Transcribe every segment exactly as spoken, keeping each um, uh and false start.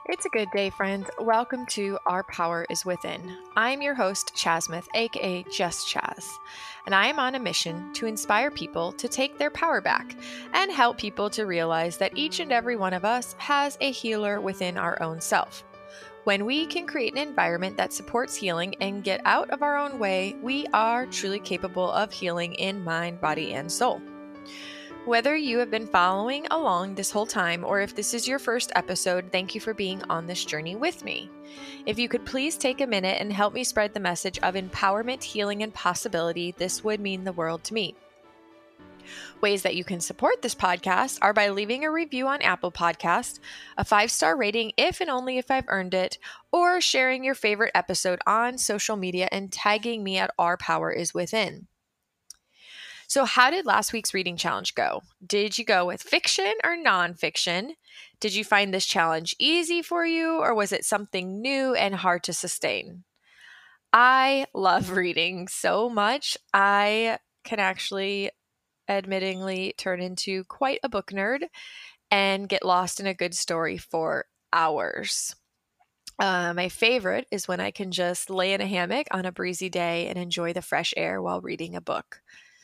It's a good day, friends. Welcome to Our Power is Within. I'm your host, Chasmith, aka Just Chaz, and I am on a mission to inspire people to take their power back and help people to realize that each and every one of us has a healer within our own self. When we can create an environment that supports healing and get out of our own way, we are truly capable of healing in mind, body, and soul. Whether you have been following along this whole time or if this is your first episode, thank you for being on this journey with me. If you could please take a minute and help me spread the message of empowerment, healing, and possibility, this would mean the world to me. Ways that you can support this podcast are by leaving a review on Apple Podcasts, a five-star rating if and only if I've earned it, or sharing your favorite episode on social media and tagging me at Our Power is Within. So how did last week's reading challenge go? Did you go with fiction or nonfiction? Did you find this challenge easy for you, or was it something new and hard to sustain? I love reading so much. I can actually admittingly turn into quite a book nerd and get lost in a good story for hours. Uh, my favorite is when I can just lay in a hammock on a breezy day and enjoy the fresh air while reading a book.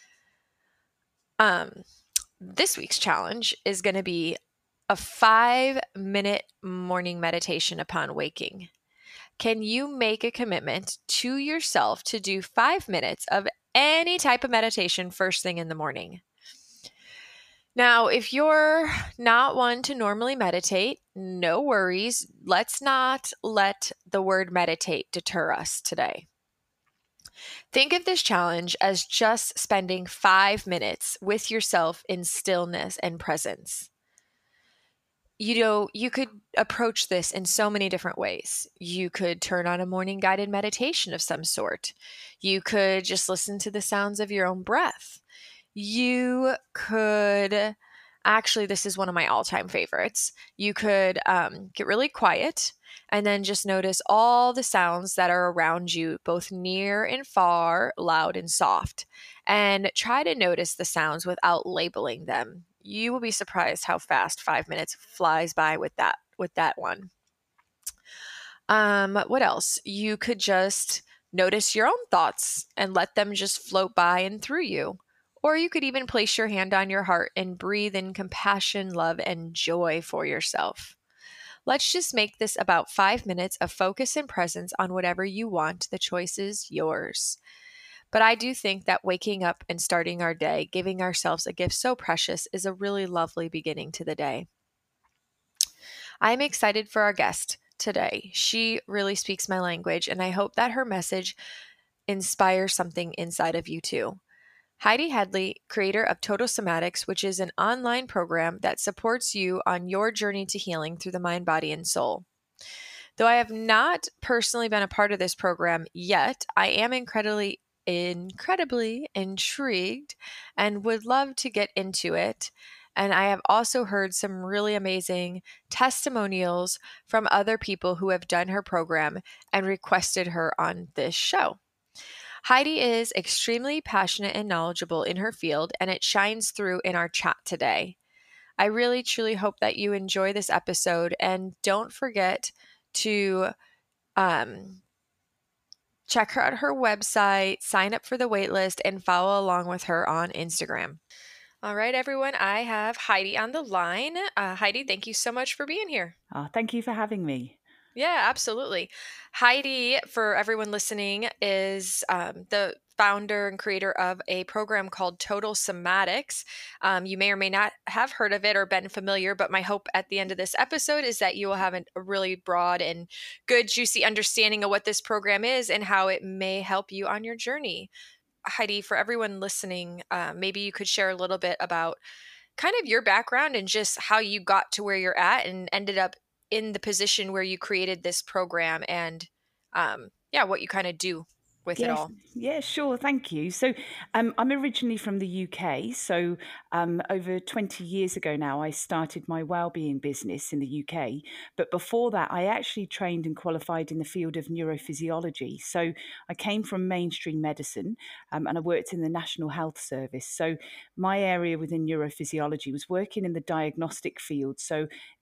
Um, this week's challenge is going to be a five minute morning meditation upon waking. Can you make a commitment to yourself to do five minutes of any type of meditation first thing in the morning? Now, if you're not one to normally meditate, no worries. Let's not let the word meditate deter us today. Think of this challenge as just spending five minutes with yourself in stillness and presence. You know, you could approach this in so many different ways. You could turn on a morning guided meditation of some sort. You could just listen to the sounds of your own breath. You could, actually, this is one of my all-time favorites. You could um, get really quiet and then just notice all the sounds that are around you, both near and far, loud and soft. And try to notice the sounds without labeling them. You will be surprised how fast five minutes flies by with that, with that one. Um, what else? You could just notice your own thoughts and let them just float by and through you. Or you could even place your hand on your heart and breathe in compassion, love, and joy for yourself. Let's just make this about five minutes of focus and presence on whatever you want. The choice is yours. But I do think that waking up and starting our day, giving ourselves a gift so precious, is a really lovely beginning to the day. I'm excited for our guest today. She really speaks my language, and I hope that her message inspires something inside of you too. Heidi Hadley, creator of Total Somatics, which is an online program that supports you on your journey to healing through the mind, body, and soul. Though I have not personally been a part of this program yet, I am incredibly, incredibly intrigued and would love to get into it. And I have also heard some really amazing testimonials from other people who have done her program and requested her on this show. Heidi is extremely passionate and knowledgeable in her field, and it shines through in our chat today. I really, truly hope that you enjoy this episode, and don't forget to um, check her out her website, sign up for the waitlist, and follow along with her on Instagram. All right, everyone, I have Heidi on the line. Uh, Heidi, thank you so much for being here. Oh, thank you for having me. Yeah, absolutely. Heidi, for everyone listening, is um, the founder and creator of a program called Total Somatics. Um, you may or may not have heard of it or been familiar, but my hope at the end of this episode is that you will have a really broad and good, juicy understanding of what this program is and how it may help you on your journey. Heidi, for everyone listening, uh, maybe you could share a little bit about kind of your background and just how you got to where you're at and ended up in the position where you created this program and um, yeah, what you kind of do with yes, it all. Yeah, sure. Thank you. So um, I'm originally from the U K. So um, over twenty years ago now, I started my wellbeing business in the U K. But before that, I actually trained and qualified in the field of neurophysiology. So I came from mainstream medicine um, and I worked in the National Health Service. So my area within neurophysiology was working in the diagnostic field. So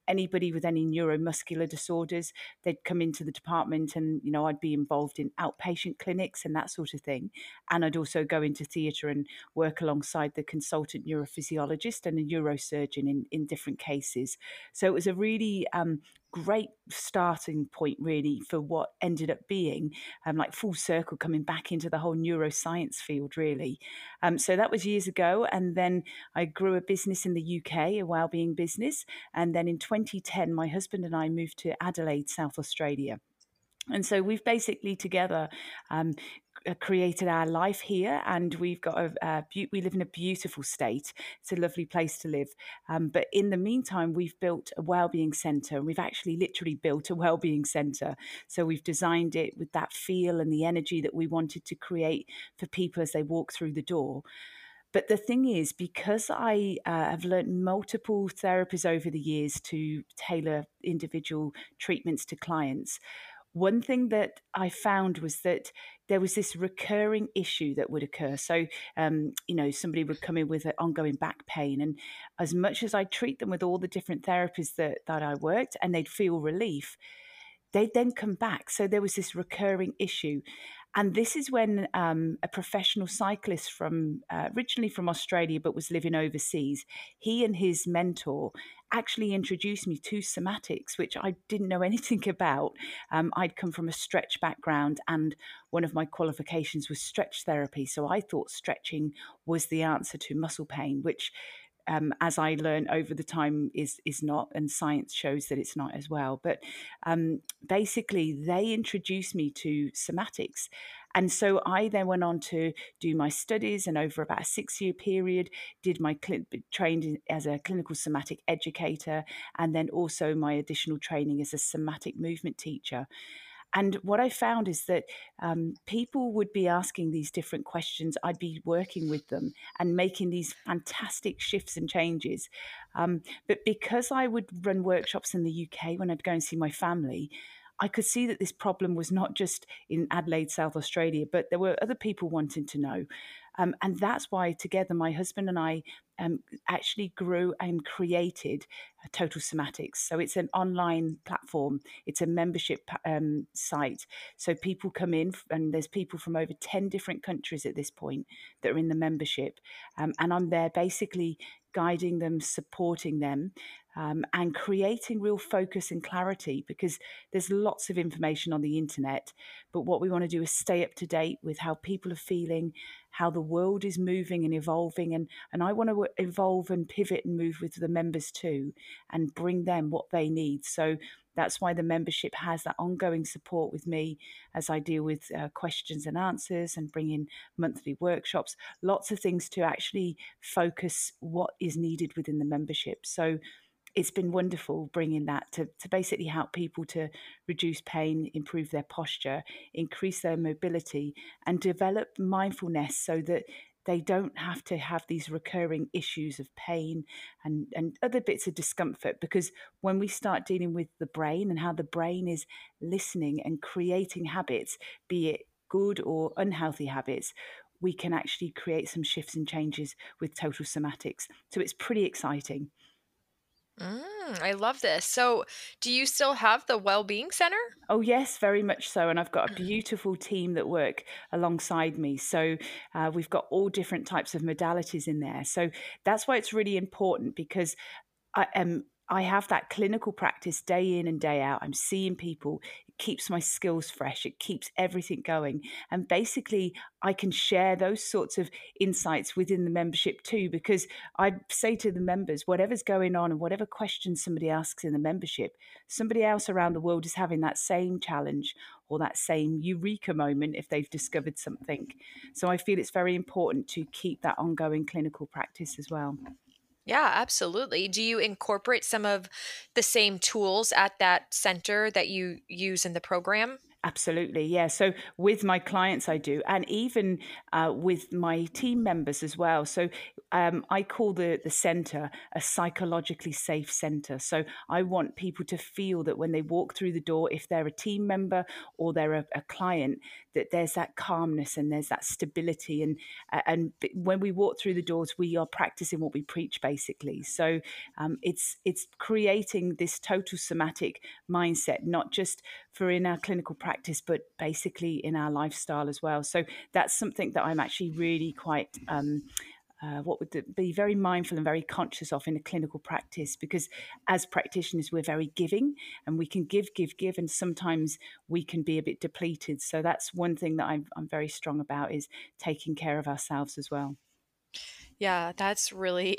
anybody with any neuromuscular disorders, they'd come into the department, and, you know, I'd be involved in outpatient clinics and that sort of thing. And I'd also go into theatre and work alongside the consultant neurophysiologist and a neurosurgeon in, in different cases. So it was a really um, great starting point, really, for what ended up being um, like full circle coming back into the whole neuroscience field, really. Um, so that was years ago. And then I grew a business in the U K, a wellbeing business. And then in twenty ten, my husband and I moved to Adelaide, South Australia. And so we've basically together um, created our life here, and we've got a, a be- we live in a beautiful state. It's a lovely place to live. Um, but in the meantime, we've built a wellbeing centre. We've actually literally built a wellbeing centre. So we've designed it with that feel and the energy that we wanted to create for people as they walk through the door. But the thing is, because I uh, have learned multiple therapies over the years to tailor individual treatments to clients, one thing that I found was that there was this recurring issue that would occur. So, um, you know, somebody would come in with an ongoing back pain, and as much as I treat them with all the different therapies that, that I worked, and they'd feel relief, they'd then come back. So there was this recurring issue. And this is when um, a professional cyclist from uh, originally from Australia, but was living overseas, he and his mentor actually introduced me to somatics, which I didn't know anything about. Um, I'd come from a stretch background, and one of my qualifications was stretch therapy. So I thought stretching was the answer to muscle pain, which um, as I learned over the time, is is not, and science shows that it's not as well. But um, basically, they introduced me to somatics, and so I then went on to do my studies, and over about a six-year period, did my cl- trained in, as a clinical somatic educator, and then also my additional training as a somatic movement teacher. And what I found is that um, people would be asking these different questions. I'd be working with them and making these fantastic shifts and changes. Um, but because I would run workshops in the U K when I'd go and see my family, I could see that this problem was not just in Adelaide, South Australia, but there were other people wanting to know. Um, and that's why together my husband and I um, actually grew and created uh, Total Somatics. So it's an online platform. It's a membership um, site. So people come in, and there's people from over ten different countries at this point that are in the membership. Um, and I'm there basically guiding them, supporting them, um, and creating real focus and clarity, because there's lots of information on the internet. But what we want to do is stay up to date with how people are feeling, how the world is moving and evolving. And, and I want to evolve and pivot and move with the members too, and bring them what they need. So that's why the membership has that ongoing support with me as I deal with uh, questions and answers, and bring in monthly workshops, lots of things to actually focus what is needed within the membership. So it's been wonderful bringing that to, to basically help people to reduce pain, improve their posture, increase their mobility, and develop mindfulness so that they don't have to have these recurring issues of pain and, and other bits of discomfort. Because when we start dealing with the brain and how the brain is listening and creating habits, be it good or unhealthy habits, we can actually create some shifts and changes with Total Somatics. So it's pretty exciting. Mm, I love this. So, do you still have the Wellbeing Center? Oh, yes, very much so. And I've got a beautiful team that work alongside me. So uh, we've got all different types of modalities in there. So that's why it's really important, because I am. I have that clinical practice day in and day out. I'm seeing people. It keeps my skills fresh. It keeps everything going. And basically, I can share those sorts of insights within the membership too, because I say to the members, whatever's going on and whatever questions somebody asks in the membership, somebody else around the world is having that same challenge or that same eureka moment if they've discovered something. So I feel it's very important to keep that ongoing clinical practice as well. Yeah, absolutely. Do you incorporate some of the same tools at that center that you use in the program? Absolutely, yeah. So with my clients, I do, and even uh, with my team members as well. So um, I call the the center a psychologically safe center. So I want people to feel that when they walk through the door, if they're a team member or they're a, a client, that there's that calmness and there's that stability. And uh, and when we walk through the doors, we are practicing what we preach, basically. So um, it's it's creating this total somatic mindset, not just for in our clinical practice, but basically in our lifestyle as well. So that's something that I'm actually really quite um, uh, what would it be very mindful and very conscious of in a clinical practice, because as practitioners we're very giving and we can give give give and sometimes we can be a bit depleted. So that's one thing that I'm, I'm very strong about, is taking care of ourselves as well. Yeah, that's really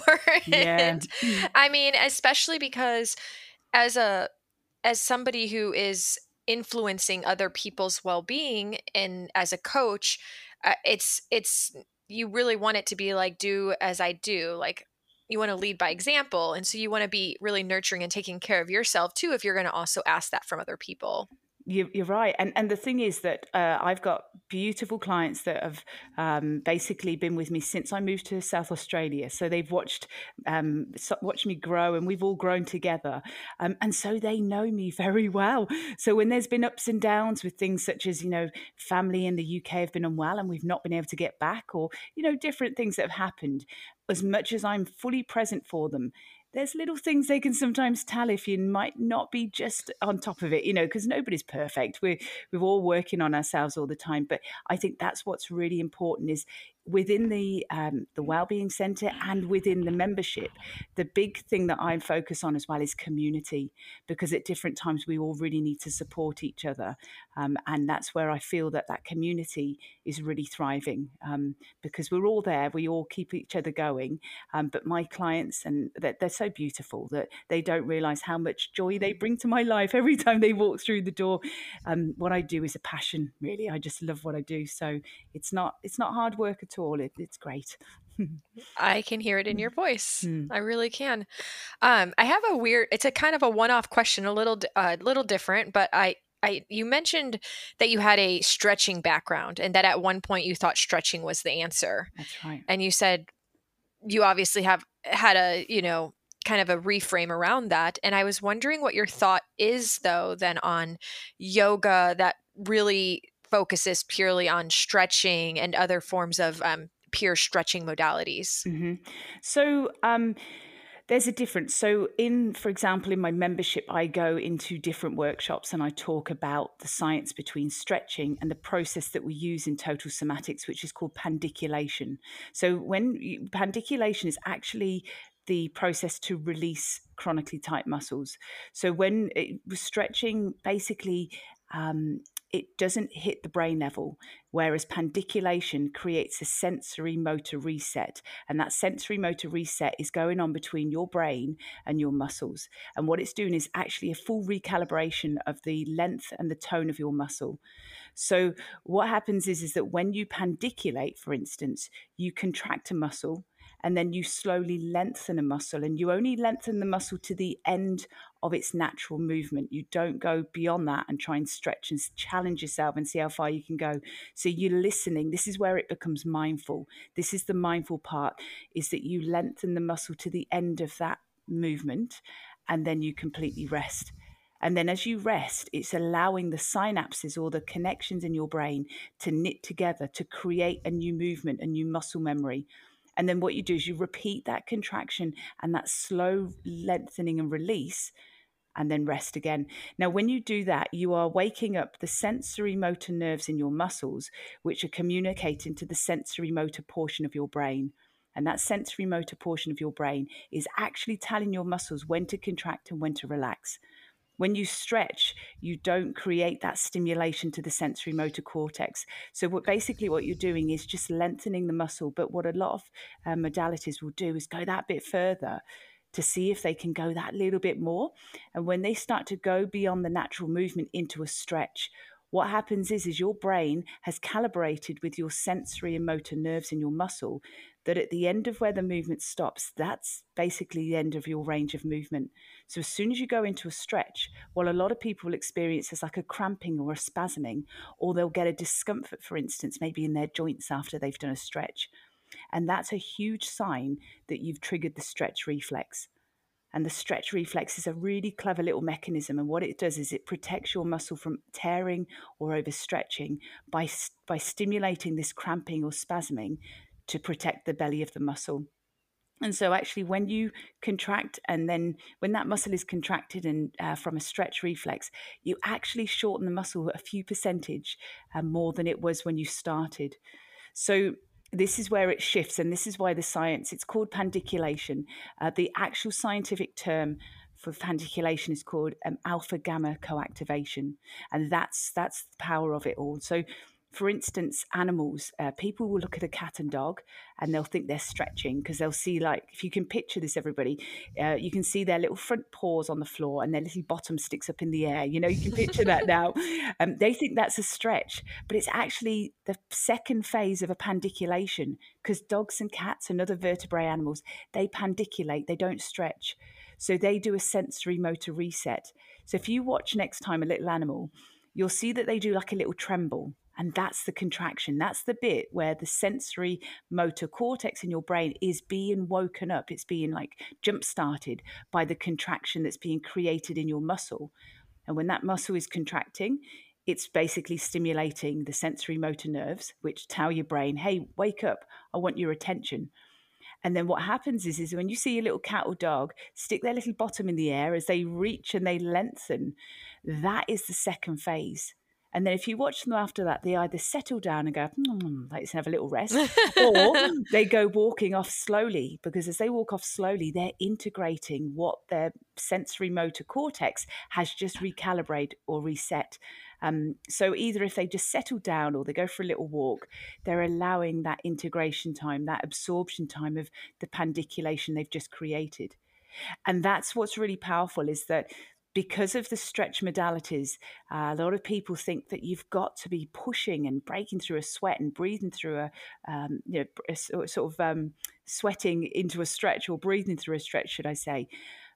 Yeah. important. I mean, especially because as a as somebody who is influencing other people's well-being and as a coach, uh, it's it's you really want it to be like do as I do. Like you want to lead by example, and so you want to be really nurturing and taking care of yourself too if you're going to also ask that from other people. You, you're right, and and the thing is that uh, I've got beautiful clients that have um, basically been with me since I moved to South Australia. So they've watched um, so- watched me grow, and we've all grown together, um, and so they know me very well. So when there's been ups and downs with things such as, you know, family in the U K have been unwell and we've not been able to get back, or you know, different things that have happened, as much as I'm fully present for them, there's little things they can sometimes tell if you might not be just on top of it, you know, because nobody's perfect. We're we're all working on ourselves all the time. But I think that's what's really important, is within the um, the Wellbeing Centre and within the membership, the big thing that I focus on as well is community, because at different times we all really need to support each other, um, and that's where I feel that that community is really thriving, um, because we're all there, we all keep each other going. Um, but my clients, and they're, they're so beautiful that they don't realise how much joy they bring to my life every time they walk through the door. Um, what I do is a passion, really. I just love what I do. So it's not it's not hard work at all. It, it's great. I can hear it in your voice. Hmm. I really can. Um, I have a weird. It's a kind of a one-off question, a little, a uh, little different. But I, I, you mentioned that you had a stretching background, and that at one point you thought stretching was the answer. That's right. And you said you obviously have had a, you know, kind of a reframe around that. And I was wondering what your thought is, though, then on yoga that really focuses purely on stretching and other forms of um, pure stretching modalities. Mm-hmm. So um, there's a difference. So in, for example, in my membership, I go into different workshops and I talk about the science between stretching and the process that we use in total somatics, which is called pandiculation. So when you, pandiculation is actually the process to release chronically tight muscles. So when it, stretching basically um, it doesn't hit the brain level, whereas pandiculation creates a sensory motor reset. And that sensory motor reset is going on between your brain and your muscles. And what it's doing is actually a full recalibration of the length and the tone of your muscle. So what happens is, is that when you pandiculate, for instance, you contract a muscle and then you slowly lengthen a muscle, and you only lengthen the muscle to the end of its natural movement. You don't go beyond that and try and stretch and challenge yourself and see how far you can go. So you're listening. This is where it becomes mindful. This is the mindful part, is that you lengthen the muscle to the end of that movement and then you completely rest. And then as you rest, it's allowing the synapses or the connections in your brain to knit together to create a new movement, a new muscle memory. And then what you do is you repeat that contraction and that slow lengthening and release, and then rest again. Now, when you do that, you are waking up the sensory motor nerves in your muscles, which are communicating to the sensory motor portion of your brain. And that sensory motor portion of your brain is actually telling your muscles when to contract and when to relax. When you stretch, you don't create that stimulation to the sensory motor cortex. So what basically what you're doing is just lengthening the muscle. But what a lot of uh, modalities will do is go that bit further to see if they can go that little bit more. And when they start to go beyond the natural movement into a stretch, what happens is, is your brain has calibrated with your sensory and motor nerves in your muscle that at the end of where the movement stops, that's basically the end of your range of movement. So as soon as you go into a stretch, what a lot of people will experience is like a cramping or a spasming, or they'll get a discomfort, for instance, maybe in their joints after they've done a stretch. And that's a huge sign that you've triggered the stretch reflex. And the stretch reflex is a really clever little mechanism. And what it does is it protects your muscle from tearing or overstretching by, by stimulating this cramping or spasming to protect the belly of the muscle. And so actually when you contract, and then when that muscle is contracted and uh, from a stretch reflex, you actually shorten the muscle a few percentage uh, more than it was when you started. So this is where it shifts, and this is why the science, it's called pandiculation. Uh, the actual scientific term for pandiculation is called um, alpha gamma coactivation, and that's that's the power of it all. So for instance, animals, uh, people will look at a cat and dog and they'll think they're stretching because they'll see, like, if you can picture this, everybody, uh, you can see their little front paws on the floor and their little bottom sticks up in the air. You know, you can picture that now. Um, they think that's a stretch, but it's actually the second phase of a pandiculation, because dogs and cats and other vertebrate animals, they pandiculate, they don't stretch. So they do a sensory motor reset. So if you watch next time a little animal, you'll see that they do like a little tremble. And that's the contraction. That's the bit where the sensory motor cortex in your brain is being woken up. It's being like jump started by the contraction that's being created in your muscle. And when that muscle is contracting, it's basically stimulating the sensory motor nerves, which tell your brain, hey, wake up, I want your attention. And then what happens is, is when you see a little cat or dog stick their little bottom in the air as they reach and they lengthen, that is the second phase. And then if you watch them after that, they either settle down and go, hmm, let's have a little rest, or they go walking off slowly, because as they walk off slowly, they're integrating what their sensory motor cortex has just recalibrated or reset. Um, so either if they just settle down or they go for a little walk, they're allowing that integration time, that absorption time of the pandiculation they've just created. And that's what's really powerful, is that because of the stretch modalities, uh, a lot of people think that you've got to be pushing and breaking through a sweat and breathing through a, um, you know, a sort of um, sweating into a stretch, or breathing through a stretch, should I say.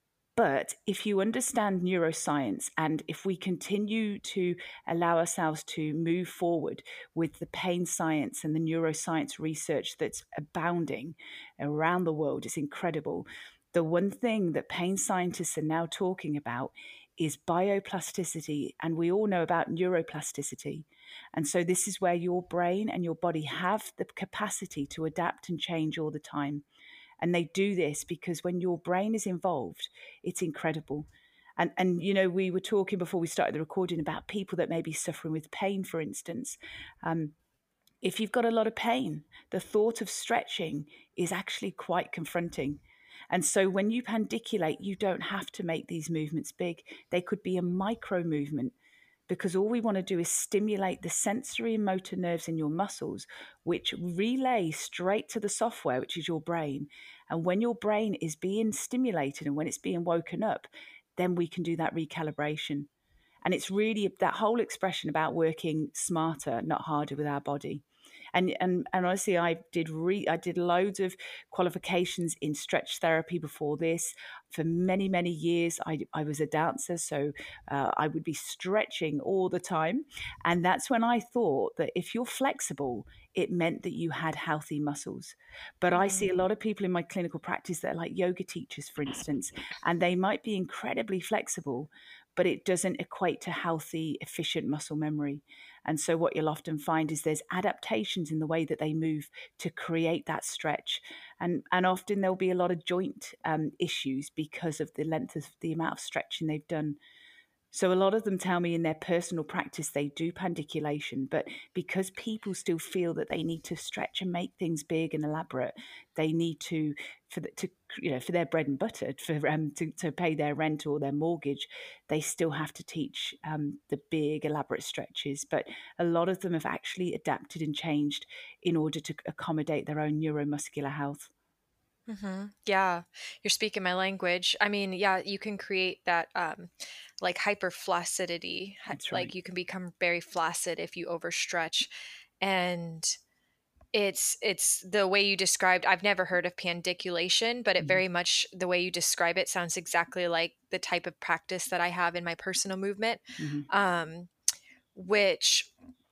But if you understand neuroscience, and if we continue to allow ourselves to move forward with the pain science and the neuroscience research that's abounding around the world, it's incredible. The one thing that pain scientists are now talking about is bioplasticity, and we all know about neuroplasticity. And so this is where your brain and your body have the capacity to adapt and change all the time. And they do this because when your brain is involved, it's incredible. And, and you know, we were talking before we started the recording about people that may be suffering with pain, for instance. Um, if you've got a lot of pain, the thought of stretching is actually quite confronting. And so when you pandiculate, you don't have to make these movements big. They could be a micro movement, because all we want to do is stimulate the sensory and motor nerves in your muscles, which relay straight to the software, which is your brain. And when your brain is being stimulated and when it's being woken up, then we can do that recalibration. And it's really that whole expression about working smarter, not harder, with our body. And, and and honestly, I did re I did loads of qualifications in stretch therapy before this. For many many years, I I was a dancer, so uh, I would be stretching all the time, and that's when I thought that if you're flexible, it meant that you had healthy muscles. But I see a lot of people in my clinical practice that are like yoga teachers, for instance, and they might be incredibly flexible, but it doesn't equate to healthy, efficient muscle memory. And so what you'll often find is there's adaptations in the way that they move to create that stretch. And, and often there'll be a lot of joint um, issues because of the length of the amount of stretching they've done. So a lot of them tell me in their personal practice they do pandiculation, but because people still feel that they need to stretch and make things big and elaborate, they need to for the, to you know for their bread and butter, for um to, to pay their rent or their mortgage, they still have to teach um, the big elaborate stretches. But a lot of them have actually adapted and changed in order to accommodate their own neuromuscular health. Mm-hmm. Yeah, you're speaking my language. I mean, yeah, you can create that. Um, like hyperflaccidity. hy- That's right. Like you can become very flaccid if you overstretch. And it's it's the way you described. I've never heard of pandiculation, but it Mhm. very much the way you describe it sounds exactly like the type of practice that I have in my personal movement. Mhm. Um, which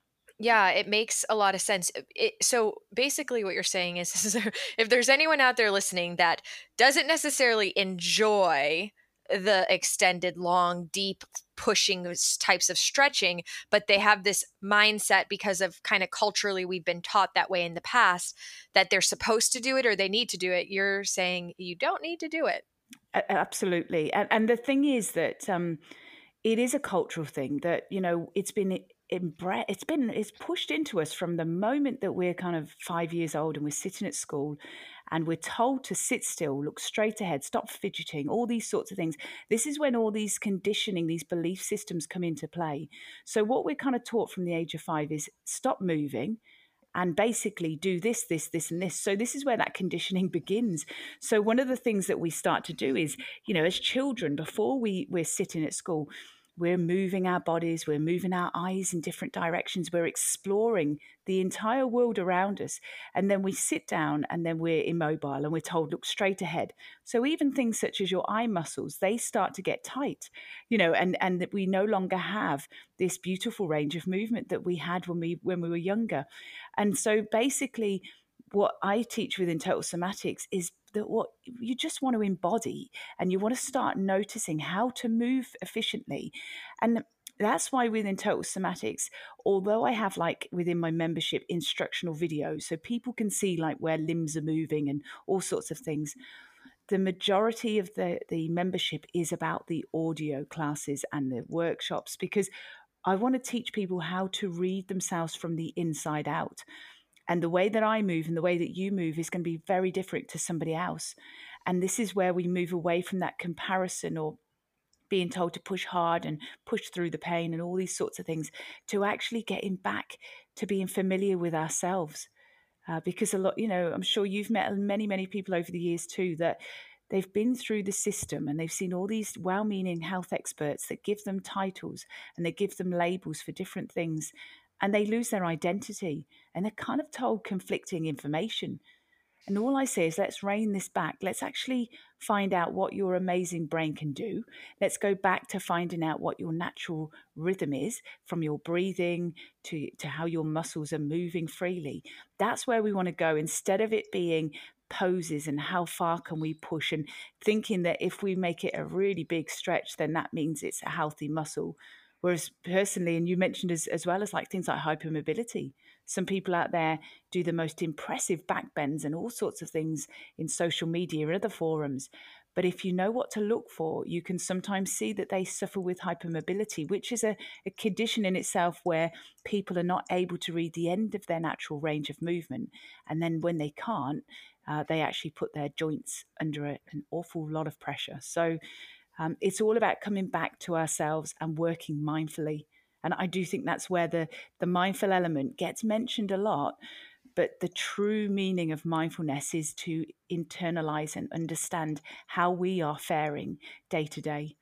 yeah, it makes a lot of sense. It, it- so basically, what you're saying is, is if there's anyone out there listening that doesn't necessarily enjoy the extended, long, deep, pushing s- types of stretching, but they have this mindset because of kind of culturally we've been taught that way in the past that they're supposed to do it or they need to do it, you're saying you don't need to do it. A- Absolutely. And, and the thing is that um, it is a cultural thing that, you know, it's been imbred, it's been, it's pushed into us from the moment that we're kind of five years old and we're sitting at school and we're told to sit still, look straight ahead, stop fidgeting, all these sorts of things. This is when all these conditioning, these belief systems come into play. So what we're kind of taught from the age of five is stop moving and basically do this, this, this, and this. So this is where that conditioning begins. So one of the things that we start to do is, you know, as children, before we we're sitting at school, we're moving our bodies, we're moving our eyes in different directions, we're exploring the entire world around us. And then we sit down and then we're immobile and we're told, look straight ahead. So even things such as your eye muscles, they start to get tight, you know, and, and that we no longer have this beautiful range of movement that we had when we when we were younger. And so basically, what I teach within total somatics is that what you just want to embody and you want to start noticing how to move efficiently. And that's why within total somatics, although I have like within my membership instructional videos, so people can see like where limbs are moving and all sorts of things, the majority of the, the membership is about the audio classes and the workshops because I want to teach people how to read themselves from the inside out. And the way that I move and the way that you move is going to be very different to somebody else. And this is where we move away from that comparison or being told to push hard and push through the pain and all these sorts of things to actually getting back to being familiar with ourselves. Uh, because a lot, you know, I'm sure you've met many, many people over the years too that they've been through the system and they've seen all these well meaning health experts that give them titles and they give them labels for different things and they lose their identity and they're kind of told conflicting information. And all I say is, let's rein this back. Let's actually find out what your amazing brain can do. Let's go back to finding out what your natural rhythm is, from your breathing to, to how your muscles are moving freely. That's where we want to go instead of it being poses and how far can we push and thinking that if we make it a really big stretch, then that means it's a healthy muscle. Whereas personally, and you mentioned as, as well as like things like hypermobility, some people out there do the most impressive back bends and all sorts of things in social media and other forums. But if you know what to look for, you can sometimes see that they suffer with hypermobility, which is a, a condition in itself where people are not able to read the end of their natural range of movement. And then when they can't, uh, they actually put their joints under a, an awful lot of pressure. So um, it's all about coming back to ourselves and working mindfully. And I do think that's where the, the mindful element gets mentioned a lot. But the true meaning of mindfulness is to internalize and understand how we are faring day to day.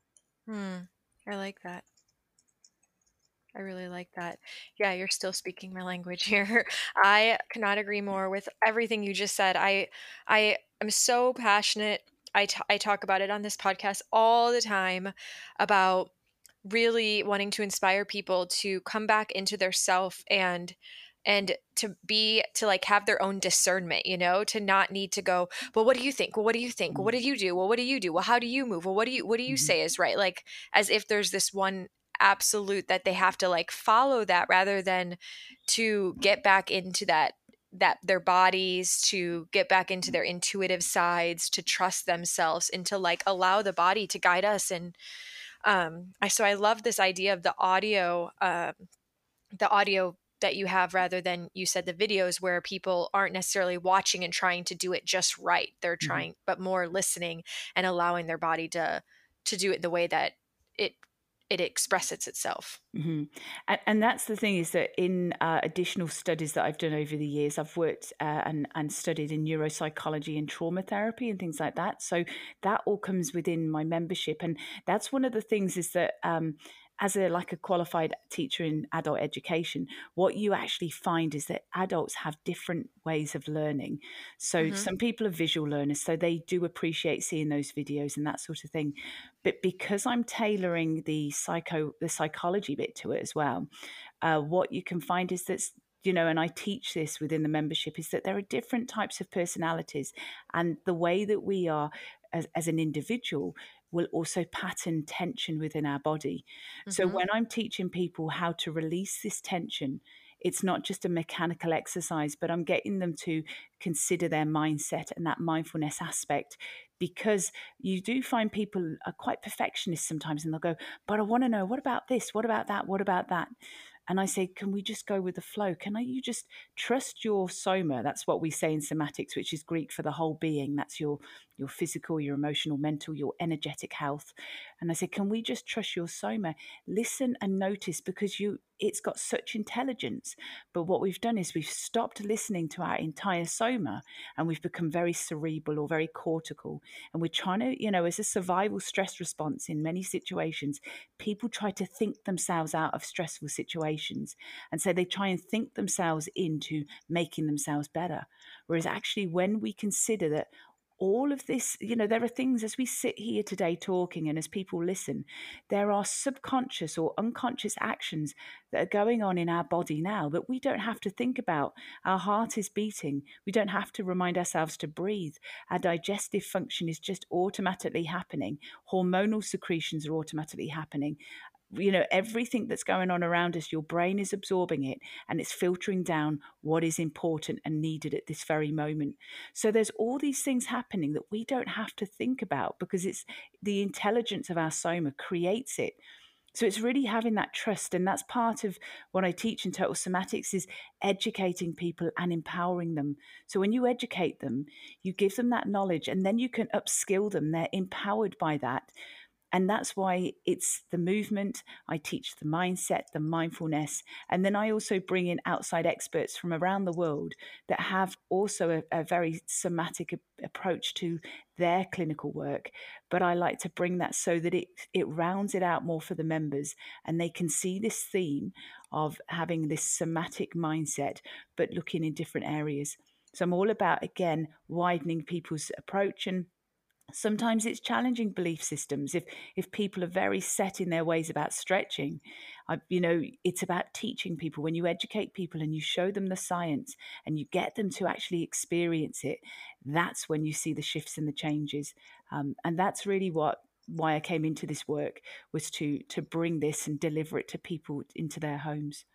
Hmm. I like that. I really like that. Yeah, you're still speaking my language here. I cannot agree more with everything you just said. I I am so passionate. I t- I talk about it on this podcast all the time about really wanting to inspire people to come back into their self and and to be to like have their own discernment, you know, to not need to go, well, what do you think? Well, what do you think? Well, what Mm-hmm. do you do? Well, what do you do? Well, how do you move? Well, what do you what do you Mm-hmm. say is right? Like as if there's this one absolute that they have to like follow that rather than to get back into that that their bodies, to get back into their intuitive sides, to trust themselves and to like allow the body to guide us. And um I so I love this idea of the audio um the audio that you have rather than you said the videos where people aren't necessarily watching and trying to do it just right. They're Mm-hmm. trying but more listening and allowing their body to to do it the way that it it expresses itself. hmm And, and that's the thing is that in uh, additional studies that I've done over the years, I've worked uh, and, and studied in neuropsychology and trauma therapy and things like that. So that all comes within my membership. And that's one of the things is that um, as a like a qualified teacher in adult education, what you actually find is that adults have different ways of learning. So Hmm. some people are visual learners, so they do appreciate seeing those videos and that sort of thing. But because I'm tailoring the psycho the psychology bit to it as well, uh, what you can find is that, you know, and I teach this within the membership, is that there are different types of personalities, and the way that we are as, as an individual will also pattern tension within our body. So Hmm. when I'm teaching people how to release this tension, it's not just a mechanical exercise, but I'm getting them to consider their mindset and that mindfulness aspect, because you do find people are quite perfectionists sometimes, and they'll go, but I want to know, what about this? What about that? What about that? And I say, can we just go with the flow? Can I, you just trust your soma? That's what we say in somatics, which is Greek for the whole being. That's your your physical, your emotional, mental, your energetic health. And I say, can we just trust your soma? Listen and notice, because you it's got such intelligence. But what we've done is we've stopped listening to our entire soma, and we've become very cerebral or very cortical. And we're trying to, you know, as a survival stress response in many situations, people try to think themselves out of stressful situations. And so they try and think themselves into making themselves better. Whereas actually, when we consider that all of this, you know, there are things as we sit here today talking and as people listen, there are subconscious or unconscious actions that are going on in our body now that we don't have to think about. Our heart is beating. We don't have to remind ourselves to breathe. Our digestive function is just automatically happening. Hormonal secretions are automatically happening. You know, everything that's going on around us, your brain is absorbing it, and it's filtering down what is important and needed at this very moment. So there's all these things happening that we don't have to think about, because it's the intelligence of our soma creates it. So it's really having that trust. And that's part of what I teach in Total Somatics, is educating people and empowering them. So when you educate them, you give them that knowledge, and then you can upskill them. They're empowered by that. And that's why it's the movement. I teach the mindset, the mindfulness. And then I also bring in outside experts from around the world that have also a, a very somatic a- approach to their clinical work. But I like to bring that so that it, it rounds it out more for the members, and they can see this theme of having this somatic mindset, but looking in different areas. So I'm all about, again, widening people's approach. And sometimes it's challenging belief systems. If if people are very set in their ways about stretching, I, you know, it's about teaching people. When you educate people and you show them the science and you get them to actually experience it, that's when you see the shifts and the changes. Um, and that's really what why I came into this work, was to to bring this and deliver it to people into their homes.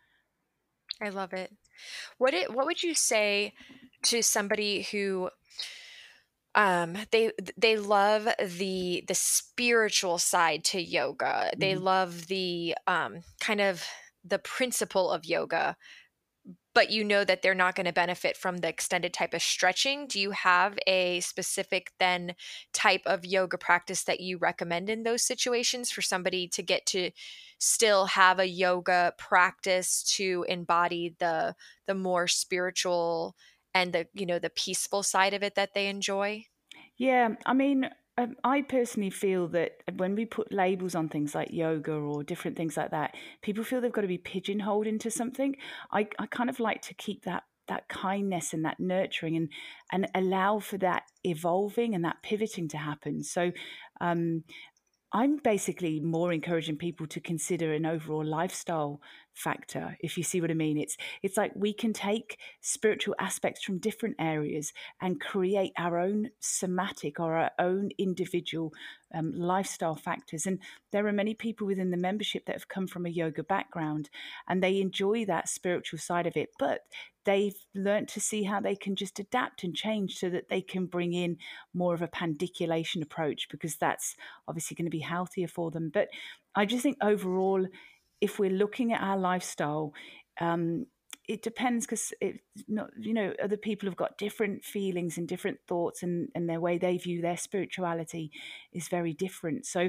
I love it. What it what would you say to somebody who um they they love the the spiritual side to yoga. They Mhm. love the um kind of the principle of yoga, but you know that they're not going to benefit from the extended type of stretching. Do you have a specific then type of yoga practice that you recommend in those situations for somebody to get to still have a yoga practice to embody the the more spiritual and the, you know, the peaceful side of it that they enjoy? Yeah, I mean, um, I personally feel that when we put labels on things like yoga or different things like that, people feel they've got to be pigeonholed into something. I, I kind of like to keep that that kindness and that nurturing, and and allow for that evolving and that pivoting to happen. So um, I'm basically more encouraging people to consider an overall lifestyle factor, if you see what I mean. It's it's like we can take spiritual aspects from different areas and create our own somatic or our own individual um, lifestyle factors. And there are many people within the membership that have come from a yoga background, and they enjoy that spiritual side of it, but they've learned to see how they can just adapt and change so that they can bring in more of a pandiculation approach, because that's obviously going to be healthier for them. But I just think overall, if we're looking at our lifestyle, um, it depends, because it not, you know, other people have got different feelings and different thoughts, and, and their way they view their spirituality is very different. So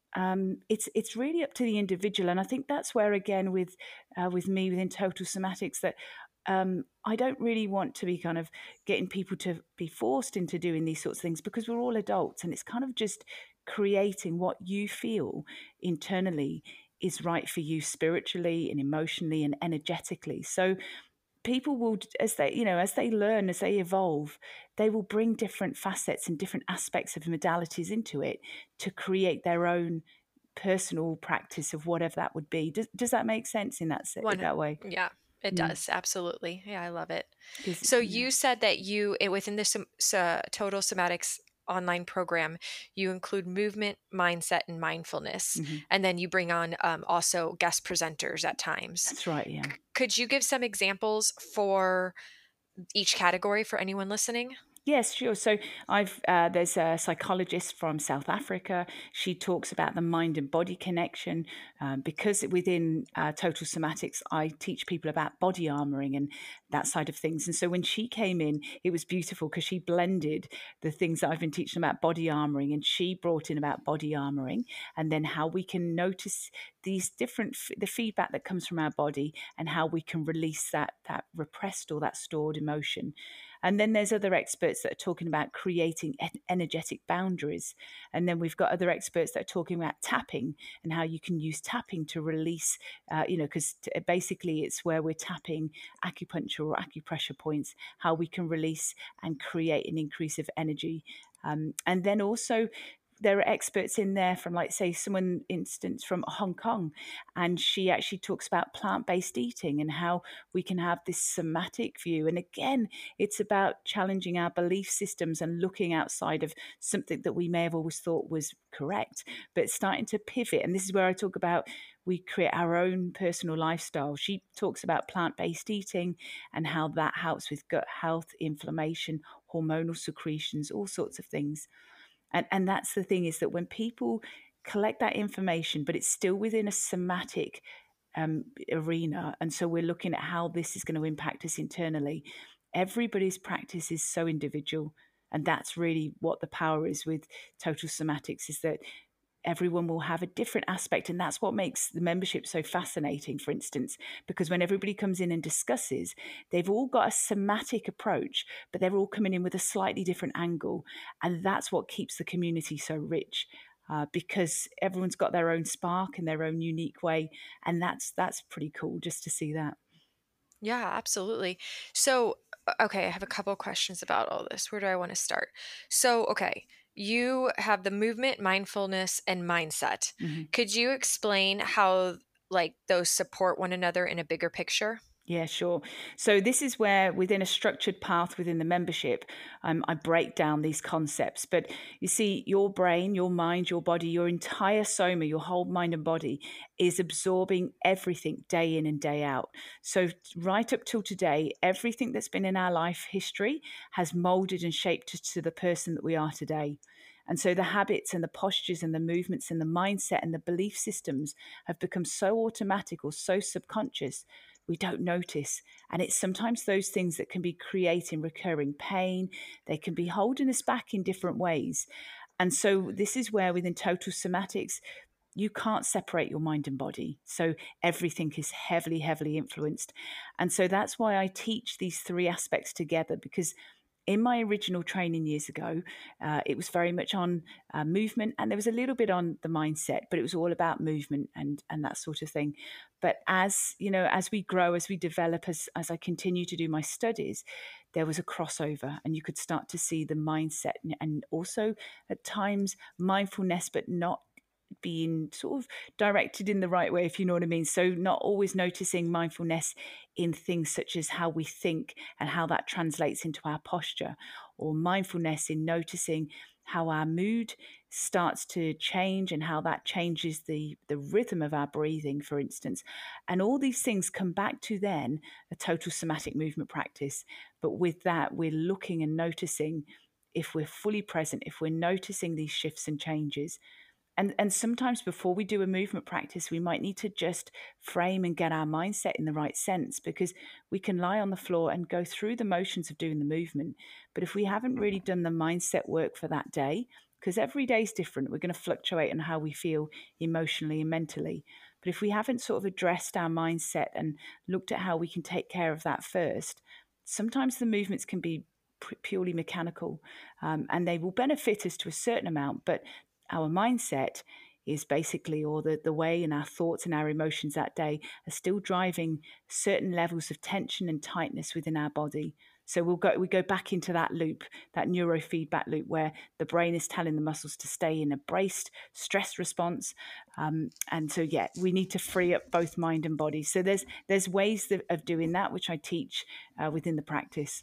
um, it's it's really up to the individual, and I think that's where again with uh, with me within Total Somatics that um, I don't really want to be kind of getting people to be forced into doing these sorts of things because we're all adults, and it's kind of just creating what you feel internally is right for you spiritually and emotionally and energetically. So people will, as they you know as they learn, as they evolve, they will bring different facets and different aspects of modalities into it to create their own personal practice of whatever that would be. Does, does that make sense in that One, that way? yeah, it Mm, does. Absolutely. Yeah, I love it. because So yeah. you said that you, eh, within this som- so- Total Somatics online program, you include movement, mindset, and mindfulness. Hmm. And then you bring on um, also guest presenters at times. That's right, yeah. C- could you give some examples for each category for anyone listening? Yes, sure. So I've uh, there's a psychologist from South Africa. She talks about the mind and body connection um, because within uh, Total Somatics, I teach people about body armoring and that side of things. And so when she came in, it was beautiful because she blended the things that I've been teaching about body armoring, and she brought in about body armoring and then how we can notice these different f- the feedback that comes from our body and how we can release that that repressed or that stored emotion. And then there's other experts that are talking about creating en- energetic boundaries. And then we've got other experts that are talking about tapping and how you can use tapping to release, uh, you know, because t- basically it's where we're tapping acupuncture or acupressure points, how we can release and create an increase of energy. Um, and then also, there are experts in there from, like, say, someone, instance, from Hong Kong, and she actually talks about plant-based eating and how we can have this somatic view. And again, it's about challenging our belief systems and looking outside of something that we may have always thought was correct, but starting to pivot. And this is where I talk about we create our own personal lifestyle. She talks about plant-based eating and how that helps with gut health, inflammation, hormonal secretions, all sorts of things. And and that's the thing, is that when people collect that information, but it's still within a somatic um, arena, and so we're looking at how this is going to impact us internally. Everybody's practice is so individual, and that's really what the power is with Total Somatics, is that everyone will have a different aspect. And that's what makes the membership so fascinating, for instance, because when everybody comes in and discusses, they've all got a somatic approach, but they're all coming in with a slightly different angle. And that's what keeps the community so rich. Uh, because everyone's got their own spark and their own unique way, and that's that's pretty cool just to see that. Yeah, absolutely. So, uh, okay, I have a couple of questions about all this. Where do I want to start? So, okay, you have the movement, mindfulness, and mindset. Mhm. Could you explain how like those support one another in a bigger picture? Yeah, sure. So this is where, within a structured path within the membership, um, I break down these concepts. But you see, your brain, your mind, your body, your entire soma, your whole mind and body is absorbing everything day in and day out. So right up till today, everything that's been in our life history has molded and shaped us to the person that we are today. And so the habits and the postures and the movements and the mindset and the belief systems have become so automatic or so subconscious we don't notice. And it's sometimes those things that can be creating recurring pain. They can be holding us back in different ways. And so this is where within Total Somatics, you can't separate your mind and body. So everything is heavily, heavily influenced. And so that's why I teach these three aspects together, because in my original training years ago, uh, it was very much on uh, movement, and there was a little bit on the mindset, but it was all about movement and and that sort of thing. But as you know, as we grow, as we develop, as as I continue to do my studies, there was a crossover, and you could start to see the mindset and, and also at times mindfulness, but not being sort of directed in the right way, if you know what I mean. So, not always noticing mindfulness in things such as how we think and how that translates into our posture, or mindfulness in noticing how our mood starts to change and how that changes the the rhythm of our breathing, for instance. And all these things come back to then a total somatic movement practice. But with that, we're looking and noticing, if we're fully present, if we're noticing these shifts and changes. And and sometimes before we do a movement practice, we might need to just frame and get our mindset in the right sense, because we can lie on the floor and go through the motions of doing the movement. But if we haven't really done the mindset work for that day, because every day is different. We're going to fluctuate in how we feel emotionally and mentally. But if we haven't sort of addressed our mindset and looked at how we can take care of that first, sometimes the movements can be purely mechanical, um, and they will benefit us to a certain amount, but our mindset is basically, or the, the way and our thoughts and our emotions that day are still driving certain levels of tension and tightness within our body. So we'll go we go back into that loop, that neurofeedback loop, where the brain is telling the muscles to stay in a braced stress response. Um, and so yeah, we need to free up both mind and body. So there's there's ways that, of doing that, which I teach uh, within the practice.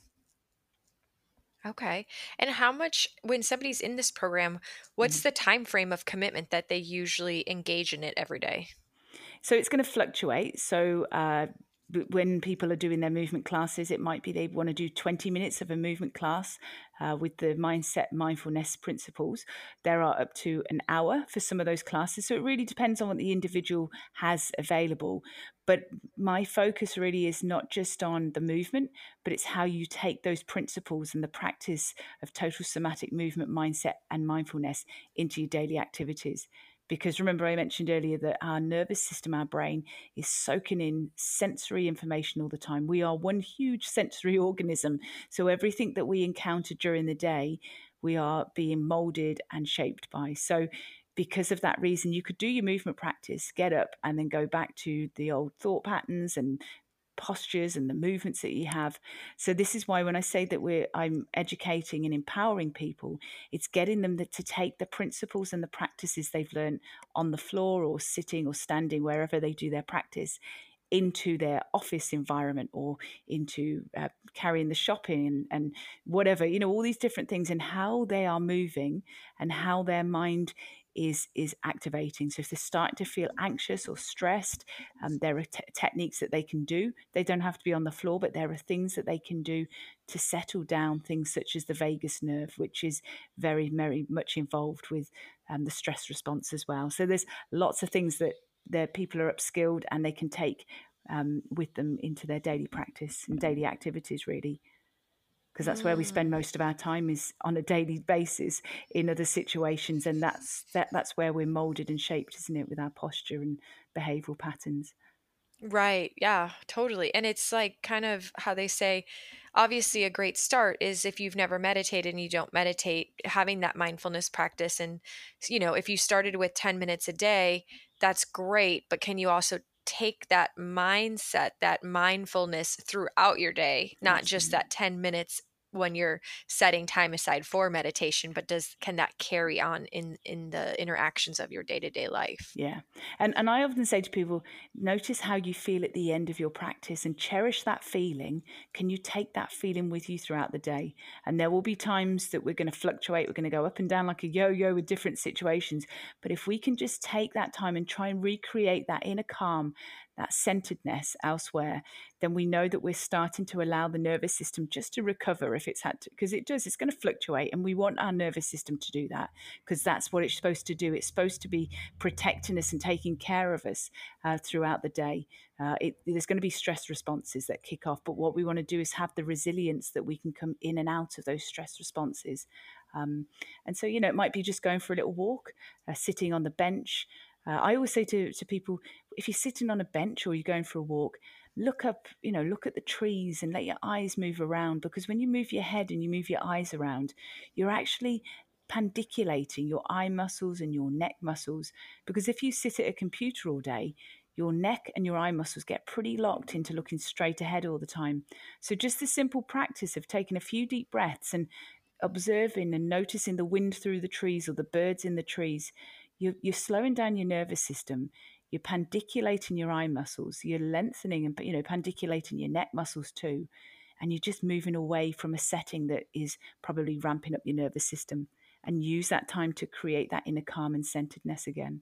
Okay. And how much, when somebody's in this program, what's Mm. the time frame of commitment that they usually engage in it every day? So it's going to fluctuate. So uh, when people are doing their movement classes, it might be they want to do twenty minutes of a movement class uh, with the mindset mindfulness principles. There are up to an hour for some of those classes. So it really depends on what the individual has available. But my focus really is not just on the movement, but it's how you take those principles and the practice of total somatic movement, mindset, and mindfulness into your daily activities. Because remember, I mentioned earlier that our nervous system, our brain, is soaking in sensory information all the time. We are one huge sensory organism. So everything that we encounter during the day, we are being molded and shaped by. So because of that reason, you could do your movement practice, get up, and then go back to the old thought patterns and postures and the movements that you have. So this is why when I say that we're I'm educating and empowering people, it's getting them to take the principles and the practices they've learned on the floor or sitting or standing, wherever they do their practice, into their office environment or into uh, carrying the shopping and, and whatever, you know, all these different things, and how they are moving and how their mind is is activating. So if they're starting to feel anxious or stressed, um, there are te- techniques that they can do. They don't have to be on the floor, but there are things that they can do to settle down, things such as the vagus nerve, which is very, very much involved with um, the stress response as well. So there's lots of things that their people are upskilled and they can take um, with them into their daily practice and daily activities, really, because that's where we spend Mm. most of our time, is on a daily basis in other situations, and that's that that's where we're molded and shaped, isn't it, with our posture and behavioral patterns. Right. Yeah, totally. And it's like kind of how they say, obviously, a great start is if you've never meditated and you don't meditate, having that mindfulness practice. And, you know, if you started with ten minutes a day, that's great. But can you also take that mindset, that mindfulness throughout your day, not just Absolutely. that ten minutes when you're setting time aside for meditation, but does can that carry on in in the interactions of your day-to-day life? Yeah. And and I often say to people, notice how you feel at the end of your practice and cherish that feeling. Can you take that feeling with you throughout the day? And there will be times that we're going to fluctuate, we're going to go up and down like a yo-yo with different situations. But if we can just take that time and try and recreate that inner calm, that centeredness elsewhere, then we know that we're starting to allow the nervous system just to recover if it's had to, because it does, it's going to fluctuate. And we want our nervous system to do that because that's what it's supposed to do. It's supposed to be protecting us and taking care of us uh, throughout the day. Uh, it, there's going to be stress responses that kick off, but what we want to do is have the resilience that we can come in and out of those stress responses. Um, and so, you know, it might be just going for a little walk, uh, sitting on the bench. Uh, I always say to, to people, if you're sitting on a bench or you're going for a walk, look up, you know, look at the trees and let your eyes move around, because when you move your head and you move your eyes around, you're actually pandiculating your eye muscles and your neck muscles. Because if you sit at a computer all day, your neck and your eye muscles get pretty locked into looking straight ahead all the time. So just the simple practice of taking a few deep breaths and observing and noticing the wind through the trees or the birds in the trees, you're, you're slowing down your nervous system. You're pandiculating your eye muscles. You're lengthening and, you know, pandiculating your neck muscles too. And you're just moving away from a setting that is probably ramping up your nervous system, and use that time to create that inner calm and centeredness again.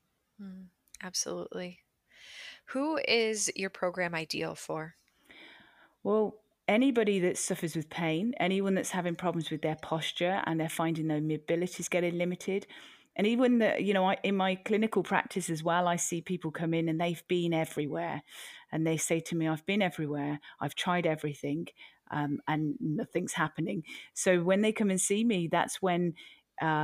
Mm, absolutely. Who is your program ideal for? Well, anybody that suffers with pain, anyone that's having problems with their posture and they're finding their mobility is getting limited. And even that, you know, I, in my clinical practice as well, I see people come in and they've been everywhere. And they say to me, I've been everywhere, I've tried everything, um, and nothing's happening. So when they come and see me, that's when uh,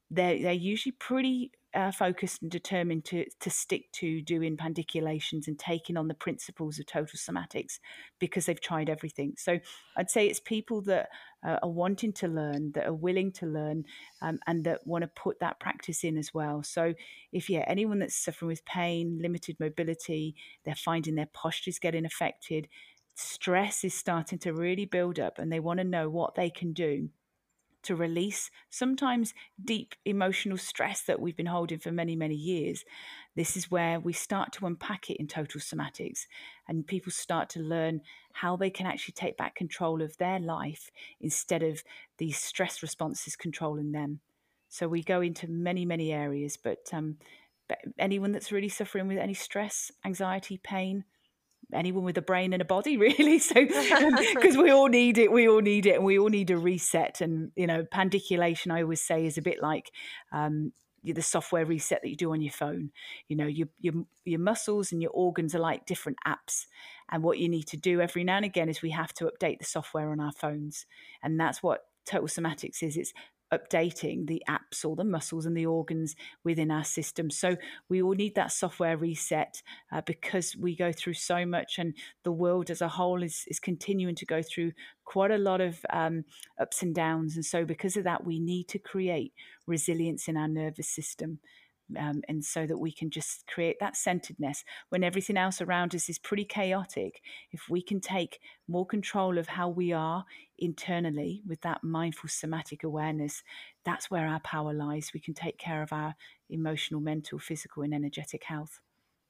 they're, they're usually pretty uh, focused and determined to, to stick to doing pandiculations and taking on the principles of total somatics because they've tried everything. So I'd say it's people that uh, are wanting to learn, that are willing to learn, um, and that want to put that practice in as well. So if, yeah, anyone that's suffering with pain, limited mobility, they're finding their posture is getting affected, stress is starting to really build up, and they want to know what they can do to release sometimes deep emotional stress that we've been holding for many, many years. This is where we start to unpack it in total somatics, and people start to learn how they can actually take back control of their life instead of these stress responses controlling them. So we go into many, many areas, but um, but anyone that's really suffering with any stress, anxiety, pain, anyone with a brain and a body, really. So because we all need it, we all need it, and we all need a reset. And you know, pandiculation, I always say, is a bit like um the software reset that you do on your phone. You know, your your your muscles and your organs are like different apps, and what you need to do every now and again is we have to update the software on our phones, and that's what total somatics is. It's updating the apps or the muscles and the organs within our system. So we all need that software reset uh, because we go through so much, and the world as a whole is, is continuing to go through quite a lot of um, ups and downs. And so because of that, we need to create resilience in our nervous system. Um, and so that we can just create that centeredness when everything else around us is pretty chaotic. If we can take more control of how we are internally with that mindful somatic awareness, that's where our power lies. We can take care of our emotional, mental, physical, and energetic health.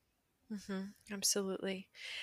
Hmm. Absolutely.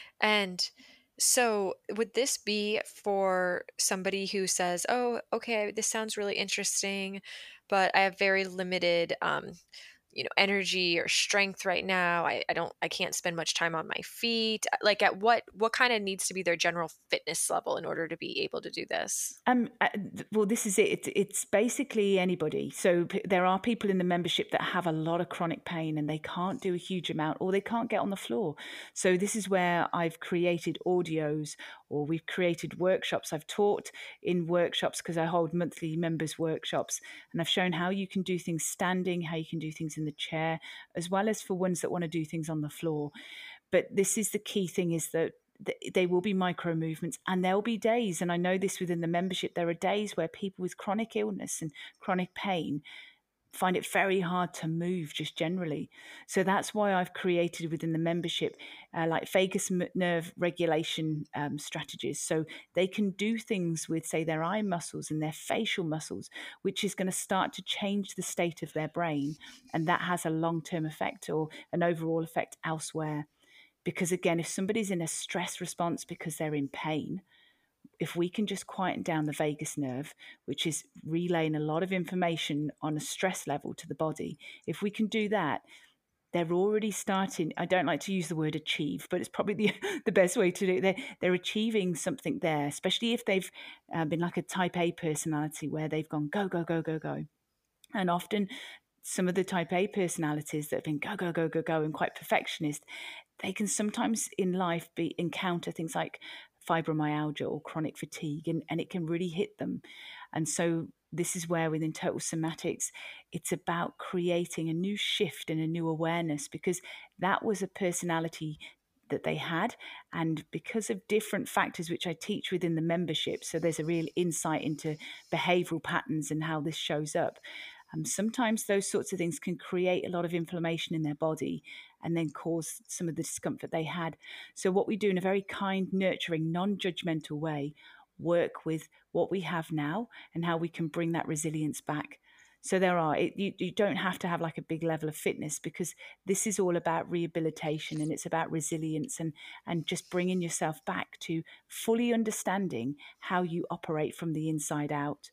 And so, would this be for somebody who says, "Oh, okay, this sounds really interesting, but I have very limited, um, you know, energy or strength right now. I, I don't, I can't spend much time on my feet." Like, at what, what kind of needs to be their general fitness level in order to be able to do this? Um, uh, well, this is it. It's, it's basically anybody. So p- there are people in the membership that have a lot of chronic pain and they can't do a huge amount, or they can't get on the floor. So this is where I've created audios, or we've created workshops. I've taught in workshops because I hold monthly members workshops, and I've shown how you can do things standing, how you can do things in the chair, as well as for ones that want to do things on the floor. But this is the key thing, is that they will be micro movements, and there'll be days, and I know this within the membership, there are days where people with chronic illness and chronic pain find it very hard to move just generally. So that's why I've created within the membership uh, like vagus nerve regulation um, strategies. So they can do things with, say, their eye muscles and their facial muscles, which is going to start to change the state of their brain. And that has a long-term effect or an overall effect elsewhere. Because again, if somebody's in a stress response because they're in pain, if we can just quieten down the vagus nerve, which is relaying a lot of information on a stress level to the body, if we can do that, they're already starting. I don't like to use the word achieve, but it's probably the, the best way to do it. They're, they're achieving something there, especially if they've uh, been like a type A personality where they've gone go, go, go, go, go. And often some of the type A personalities that have been go, go, go, go, go, and quite perfectionist, they can sometimes in life be encounter things like fibromyalgia or chronic fatigue, and, and it can really hit them. And so this is where within total somatics, it's about creating a new shift and a new awareness, because that was a personality that they had. And because of different factors, which I teach within the membership, so there's a real insight into behavioral patterns and how this shows up. Um, sometimes those sorts of things can create a lot of inflammation in their body and then cause some of the discomfort they had. So what we do in a very kind, nurturing, non-judgmental way, work with what we have now and how we can bring that resilience back. So there are, it, you, you don't have to have like a big level of fitness, because this is all about rehabilitation, and it's about resilience, and, and just bringing yourself back to fully understanding how you operate from the inside out.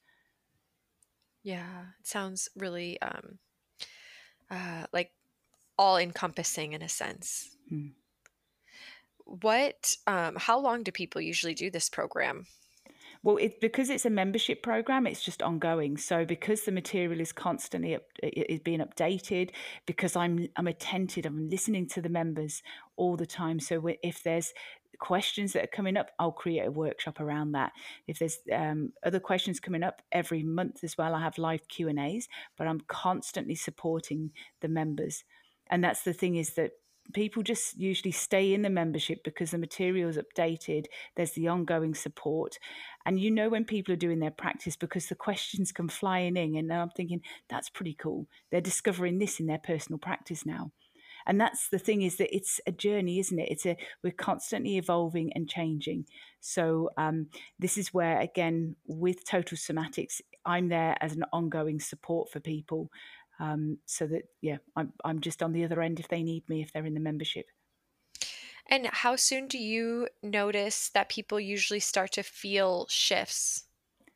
Yeah, it sounds really um, uh, like all encompassing in a sense. Hmm. What, um, how long do people usually do this program? Well, it's because it's a membership program, it's just ongoing. So because the material is constantly up, is being updated, because I'm I'm attentive, I'm listening to the members all the time. So if there's questions that are coming up, I'll create a workshop around that. If there's um, other questions coming up every month as well, I have live Q and A's, but I'm constantly supporting the members. And that's the thing, is that people just usually stay in the membership because the material is updated. There's the ongoing support. And you know when people are doing their practice because the questions come flying in. And I'm thinking, that's pretty cool. They're discovering this in their personal practice now. And that's the thing, is that it's a journey, isn't it? It's a we're constantly evolving and changing. So um, this is where, again, with Total Somatics, I'm there as an ongoing support for people. Um, so that, yeah, I'm, I'm just on the other end if they need me, if they're in the membership. And how soon do you notice that people usually start to feel shifts?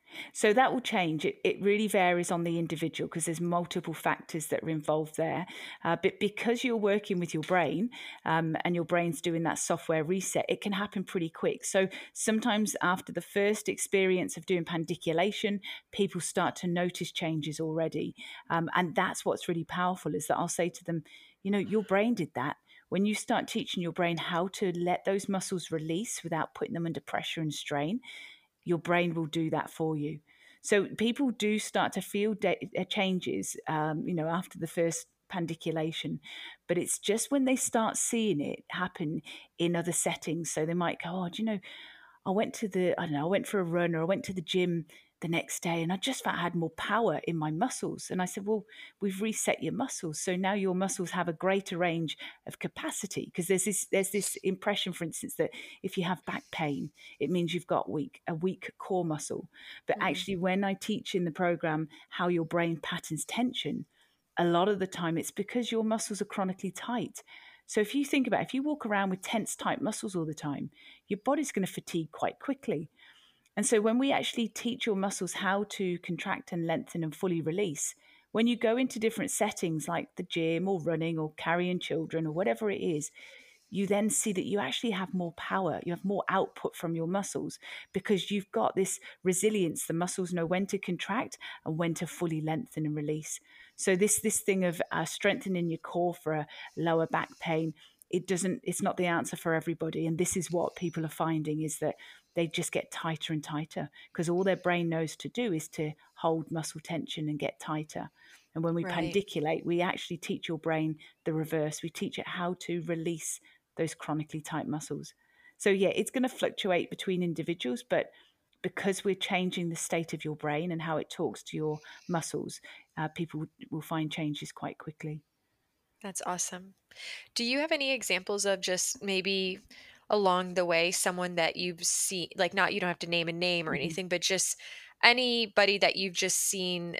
So that will change. It, it really varies on the individual because there's multiple factors that are involved there. Uh, but because you're working with your brain um, and your brain's doing that software reset, it can happen pretty quick. So sometimes after the first experience of doing pandiculation, people start to notice changes already. Um, and that's what's really powerful, is that I'll say to them, you know, your brain did that. When you start teaching your brain how to let those muscles release without putting them under pressure and strain, your brain will do that for you. So people do start to feel de- changes, um, you know, after the first pandiculation, but it's just when they start seeing it happen in other settings. So they might go, oh, do you know, I went to the, I don't know, I went for a run, or I went to the gym the next day and I just felt I had more power in my muscles. And I said, well, we've reset your muscles. So now your muscles have a greater range of capacity, because there's this, there's this impression, for instance, that if you have back pain, it means you've got weak, a weak core muscle. But Mm. actually, when I teach in the program how your brain patterns tension, a lot of the time it's because your muscles are chronically tight. So if you think about it, if you walk around with tense, tight muscles all the time, your body's going to fatigue quite quickly. And so when we actually teach your muscles how to contract and lengthen and fully release, when you go into different settings like the gym or running or carrying children or whatever it is, you then see that you actually have more power, you have more output from your muscles, because you've got this resilience. The muscles know when to contract and when to fully lengthen and release. So this this thing of uh, strengthening your core for a lower back pain, it doesn't, it's not the answer for everybody. And this is what people are finding, is that they just get tighter and tighter because all their brain knows to do is to hold muscle tension and get tighter. And when we Right. pandiculate, we actually teach your brain the reverse. We teach it how to release those chronically tight muscles. So yeah, it's going to fluctuate between individuals, but because we're changing the state of your brain and how it talks to your muscles, uh, people will find changes quite quickly. That's awesome. Do you have any examples of just maybe along the way someone that you've seen, like not you don't have to name a name or Mm-hmm. anything, but just anybody that you've just seen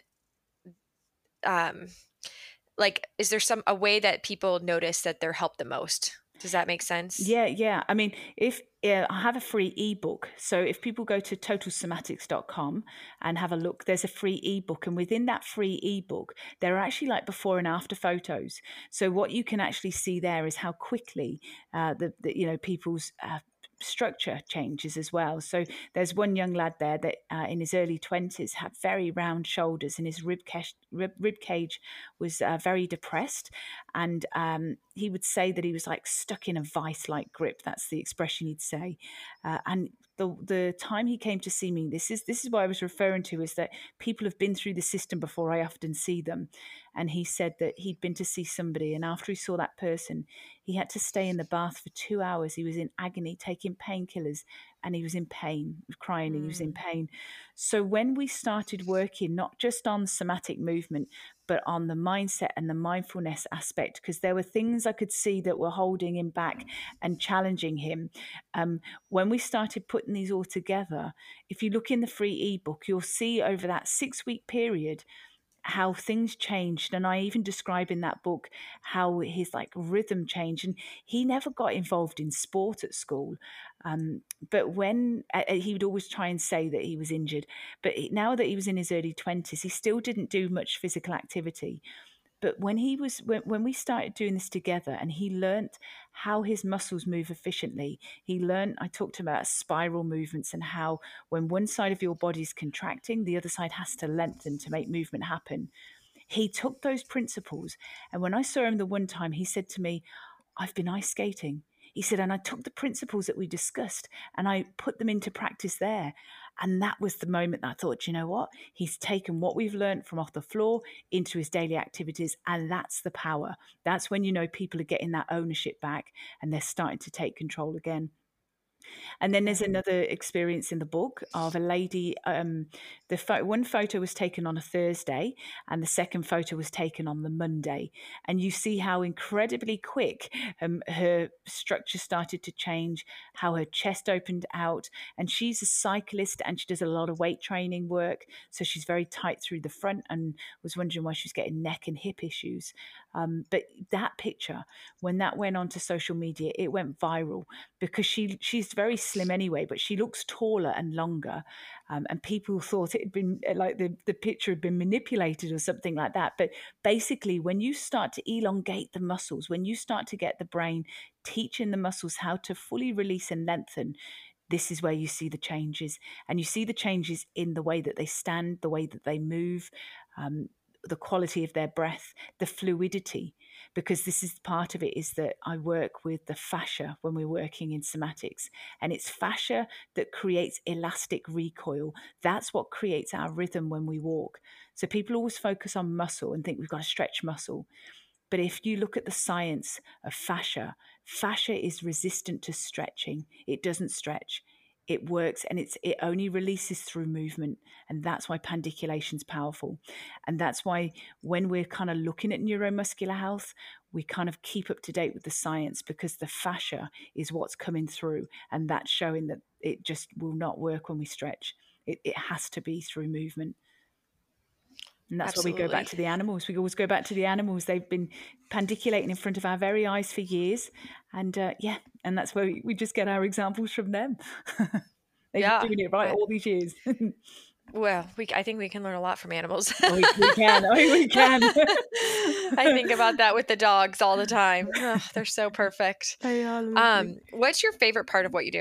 um like is there some a way that people notice that they're helped the most? Does that make sense? Yeah, yeah. I mean, if uh, I have a free ebook, so if people go to total somatics dot com and have a look, there's a free ebook, and within that free ebook, there are actually like before and after photos. So what you can actually see there is how quickly uh, the, the you know people's uh, structure changes as well. So there's one young lad there that uh, in his early twenties had very round shoulders, and his rib cage, rib, rib cage was uh, very depressed, and um, he would say that he was like stuck in a vice-like grip. That's the expression he'd say. Uh, and the the time he came to see me, this is this is what I was referring to, is that people have been through the system before. I often see them, and he said that he'd been to see somebody, and after he saw that person, he had to stay in the bath for two hours. He was in agony, taking painkillers, and he was in pain, he was crying, and he was in Mm. pain. So when we started working not just on somatic movement, but on the mindset and the mindfulness aspect, because there were things I could see that were holding him back and challenging him. Um, when we started putting these all together, if you look in the free ebook, you'll see over that six week period how things changed. And I even describe in that book how his like rhythm changed. And he never got involved in sport at school. Um, but when uh, he would always try and say that he was injured, but now that he was in his early twenties, he still didn't do much physical activity. But when he was when, when we started doing this together, and he learnt how his muscles move efficiently, he learned, I talked about spiral movements and how when one side of your body is contracting, the other side has to lengthen to make movement happen. He took those principles, and when I saw him the one time, he said to me, I've been ice skating. He said, and I took the principles that we discussed and I put them into practice there. And that was the moment that I thought, you know what? He's taken what we've learned from off the floor into his daily activities. And that's the power. That's when, you know, people are getting that ownership back and they're starting to take control again. And then there's Right. another experience in the book of a lady. Um, the pho- one photo was taken on a Thursday, and the second photo was taken on the Monday. And you see how incredibly quick um, her structure started to change, how her chest opened out. And she's a cyclist, and she does a lot of weight training work, so she's very tight through the front. And was wondering why she was getting neck and hip issues. Um, but that picture, when that went onto social media, it went viral because she she's very slim anyway, but she looks taller and longer. Um, and people thought it had been like the, the picture had been manipulated or something like that. But basically, when you start to elongate the muscles, when you start to get the brain teaching the muscles how to fully release and lengthen, this is where you see the changes. And you see the changes in the way that they stand, the way that they move, um, the quality of their breath, the fluidity, because this is part of it, is that I work with the fascia when we're working in somatics, and it's fascia that creates elastic recoil. That's what creates our rhythm when we walk. So people always focus on muscle and think we've got to stretch muscle. But if you look at the science of fascia, fascia is resistant to stretching. It doesn't stretch. It works, and it's it only releases through movement. And that's why pandiculation is powerful. And that's why when we're kind of looking at neuromuscular health, we kind of keep up to date with the science, because the fascia is what's coming through. And that's showing that it just will not work when we stretch. It, it has to be through movement. And that's why we go back Absolutely. to the animals. We always go back to the animals. They've been pandiculating in front of our very eyes for years. And uh, yeah, and that's where we, we just get our examples from them. They've been Yeah. doing it right I, all these years. well, we I think we can learn a lot from animals. Oh, we, we can. Oh, we can. I think about that with the dogs all the time. Ugh, they're so perfect. They are lovely. Um, what's your favorite part of what you do?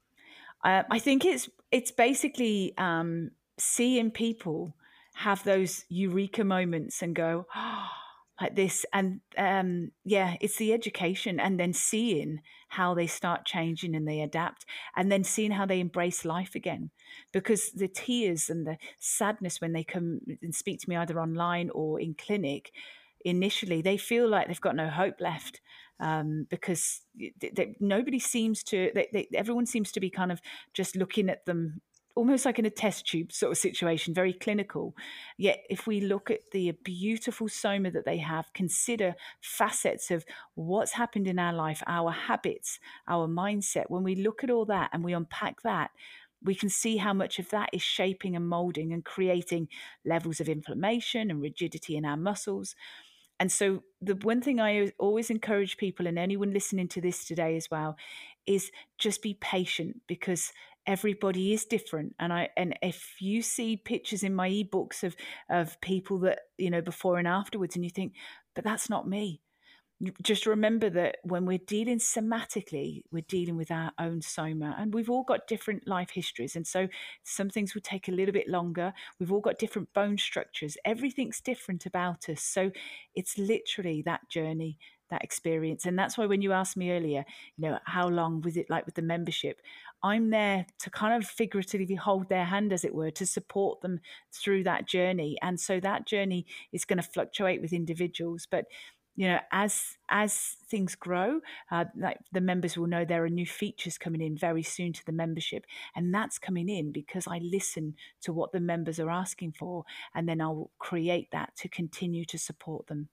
Uh, I think it's it's basically um, seeing people have those eureka moments and go, oh, like this. And um, yeah, it's the education, and then seeing how they start changing and they adapt, and then seeing how they embrace life again. Because the tears and the sadness when they come and speak to me either online or in clinic, initially they feel like they've got no hope left. Um, because they, they, nobody seems to, they, they, everyone seems to be kind of just looking at them almost like in a test tube sort of situation, very clinical. Yet if we look at the beautiful soma that they have, consider facets of what's happened in our life, our habits, our mindset, when we look at all that and we unpack that, we can see how much of that is shaping and molding and creating levels of inflammation and rigidity in our muscles. And so the one thing I always encourage people, and anyone listening to this today as well, is just be patient, because everybody is different. And I and if you see pictures in my ebooks of of people that, you know, before and afterwards, and you think, but that's not me. Just remember that when we're dealing somatically, we're dealing with our own soma, and we've all got different life histories. And so some things will take a little bit longer. We've all got different bone structures. Everything's different about us. So it's literally that journey, that experience. And that's why when you asked me earlier, you know, how long was it like with the membership? I'm there to kind of figuratively hold their hand, as it were, to support them through that journey. And so that journey is going to fluctuate with individuals. But you know, as as things grow, uh, like the members will know there are new features coming in very soon to the membership, and that's coming in because I listen to what the members are asking for, and then I'll create that to continue to support them.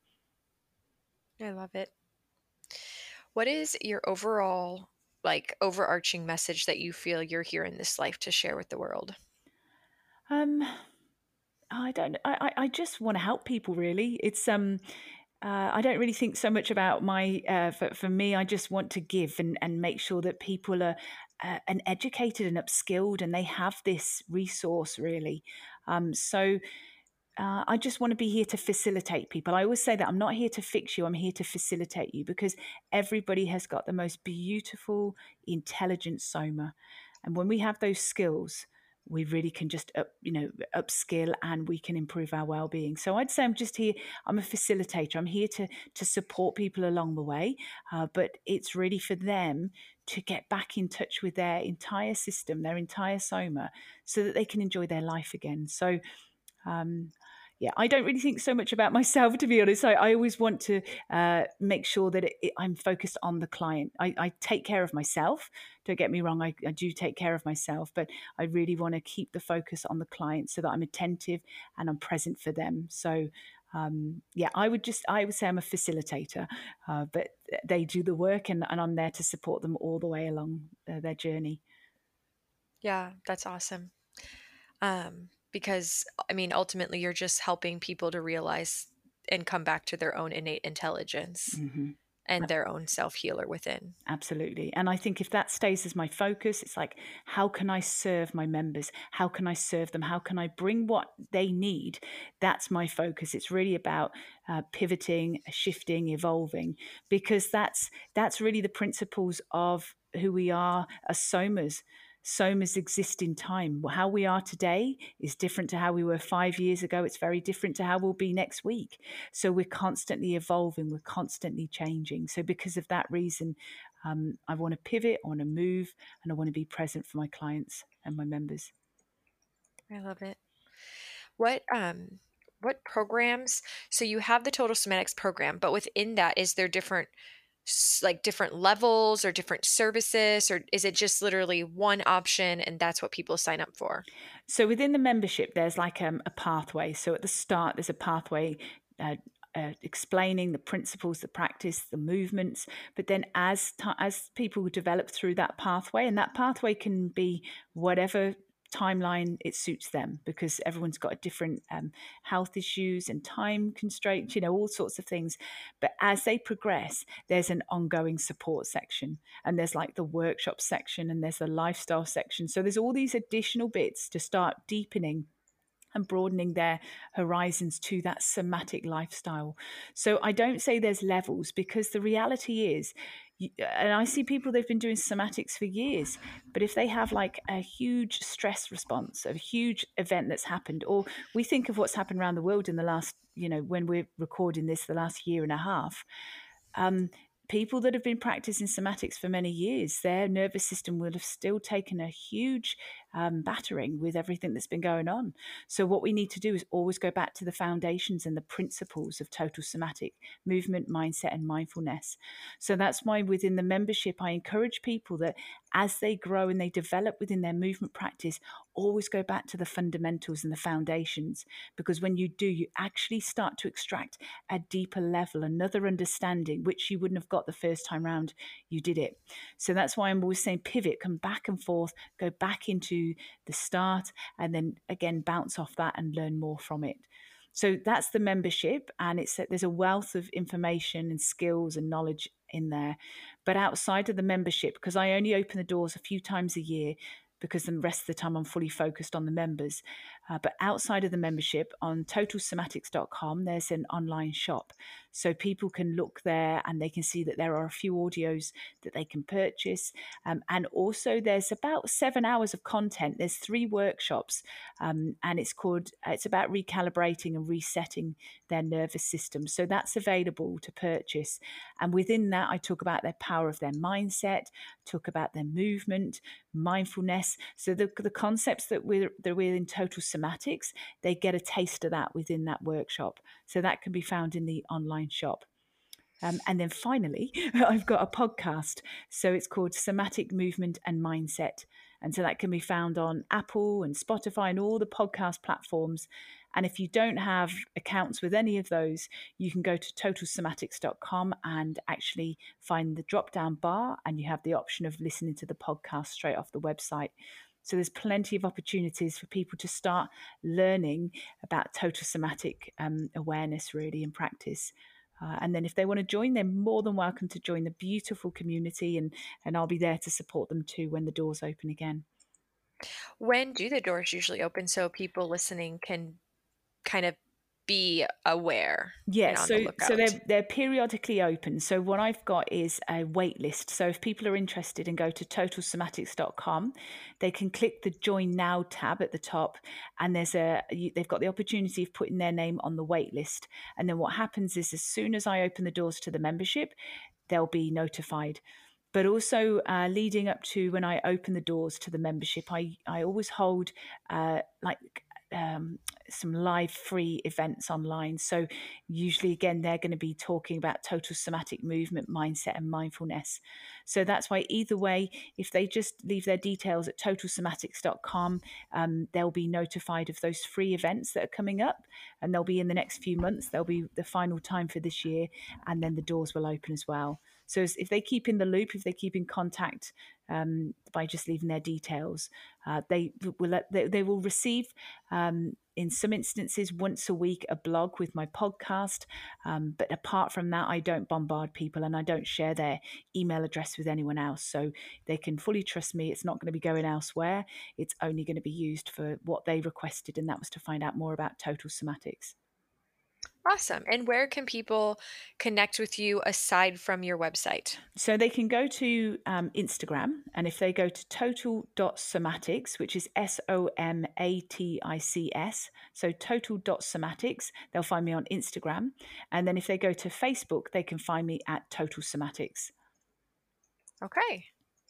I love it. What is your overall, like, overarching message that you feel you're here in this life to share with the world? Um, I don't. I I just want to help people. Really, it's um. Uh, I don't really think so much about my, uh, for, for me, I just want to give and, and make sure that people are uh, and educated and upskilled, and they have this resource really. Um, so uh, I just want to be here to facilitate people. I always say that I'm not here to fix you, I'm here to facilitate you, because everybody has got the most beautiful, intelligent soma. And when we have those skills, we really can just up, you know, upskill, and we can improve our well-being. So I'd say I'm just here. I'm a facilitator. I'm here to to support people along the way, uh, but it's really for them to get back in touch with their entire system, their entire soma, so that they can enjoy their life again. So um, yeah, I don't really think so much about myself, to be honest. I, I always want to uh, make sure that it, it, I'm focused on the client. I, I take care of myself. Don't get me wrong, I, I do take care of myself, but I really want to keep the focus on the client so that I'm attentive and I'm present for them. So um, yeah, I would just, I would say I'm a facilitator, uh, but they do the work, and, and I'm there to support them all the way along uh, their journey. Yeah, that's awesome. Um, because I mean, ultimately, you're just helping people to realize and come back to their own innate intelligence Mm-hmm. and their own self healer within. Absolutely. And I think if that stays as my focus, it's like, how can I serve my members? How can I serve them? How can I bring what they need? That's my focus. It's really about uh, pivoting, shifting, evolving, because that's that's really the principles of who we are as somas. Somas exist in time. How we are today is different to how we were five years ago. It's very different to how we'll be next week. So we're constantly evolving, we're constantly changing. So because of that reason, um, I want to pivot, I want to move, and I want to be present for my clients and my members. I love it. What um what programs? So you have the Total Somatics program, but within that, is there different s- like different levels or different services, or is it just literally one option and that's what people sign up for? So within the membership, there's like um, a pathway. So at the start, there's a pathway uh, uh, explaining the principles, the practice, the movements. But then as t- as people develop through that pathway, and that pathway can be whatever timeline it suits them, because everyone's got a different um, health issues and time constraints, you know, all sorts of things. But as they progress, there's an ongoing support section, and there's like the workshop section, and there's the lifestyle section. So there's all these additional bits to start deepening and broadening their horizons to that somatic lifestyle. So I don't say there's levels, because the reality is, and I see people, they've been doing somatics for years, but if they have like a huge stress response, a huge event that's happened, or we think of what's happened around the world in the last, you know, when we're recording this, the last year and a half, um, people that have been practicing somatics for many years, their nervous system will have still taken a huge um, battering with everything that's been going on. So what we need to do is always go back to the foundations and the principles of total somatic movement, mindset, and mindfulness. So that's why within the membership, I encourage people that as they grow and they develop within their movement practice, always go back to the fundamentals and the foundations, because when you do, you actually start to extract a deeper level, another understanding, which you wouldn't have got the first time round you did it. So that's why I'm always saying pivot, come back and forth, go back into the start, and then again bounce off that and learn more from it. So that's the membership, and it's there's a wealth of information and skills and knowledge in there. But outside of the membership, because I only open the doors a few times a year, because the rest of the time I'm fully focused on the members. Uh, but outside of the membership, on total somatics dot com, there's an online shop. So people can look there and they can see that there are a few audios that they can purchase. Um, and also there's about seven hours of content. There's three workshops, um, and it's called, it's about recalibrating and resetting their nervous system. So that's available to purchase. And within that, I talk about their power of their mindset, talk about their movement, mindfulness. So the, the concepts that we're, that we're in total somatics, they get a taste of that within that workshop. So that can be found in the online shop. Um, and then finally, I've got a podcast. So it's called Somatic Movement and Mindset. And so that can be found on Apple and Spotify and all the podcast platforms. And if you don't have accounts with any of those, you can go to total somatics dot com and actually find the drop down bar, and you have the option of listening to the podcast straight off the website. So there's plenty of opportunities for people to start learning about total somatic um, awareness, really, and practice. Uh, and then if they want to join, they're more than welcome to join the beautiful community, and, and I'll be there to support them too when the doors open again. When do the doors usually open so people listening can kind of be aware Yeah, and on the so so lookout. they're they're periodically open. So what I've got is a wait list. So if people are interested and go to total somatics dot com, they can click the Join Now tab at the top, and there's a you, they've got the opportunity of putting their name on the wait list. And then what happens is, as soon as I open the doors to the membership, they'll be notified. But also, uh, leading up to when I open the doors to the membership, I I always hold uh, like. Um, some live free events online. So usually again they're going to be talking about total somatic movement, mindset and mindfulness. So that's why either way, if they just leave their details at total somatics dot com, um, they'll be notified of those free events that are coming up, and they'll be in the next few months. They'll be the final time for this year, and then the doors will open as well. So if they keep in the loop, if they keep in contact um, by just leaving their details, uh, they will they, they will receive um, in some instances once a week a blog with my podcast. Um, but apart from that, I don't bombard people and I don't share their email address with anyone else. So they can fully trust me. It's not going to be going elsewhere. It's only going to be used for what they requested, and that was to find out more about total somatics. Awesome. And where can people connect with you aside from your website? So they can go to um, Instagram, and if they go to total dot somatics, which is S O M A T I C S, so total dot somatics, they'll find me on Instagram. And then if they go to Facebook, they can find me at Total Somatics. Okay.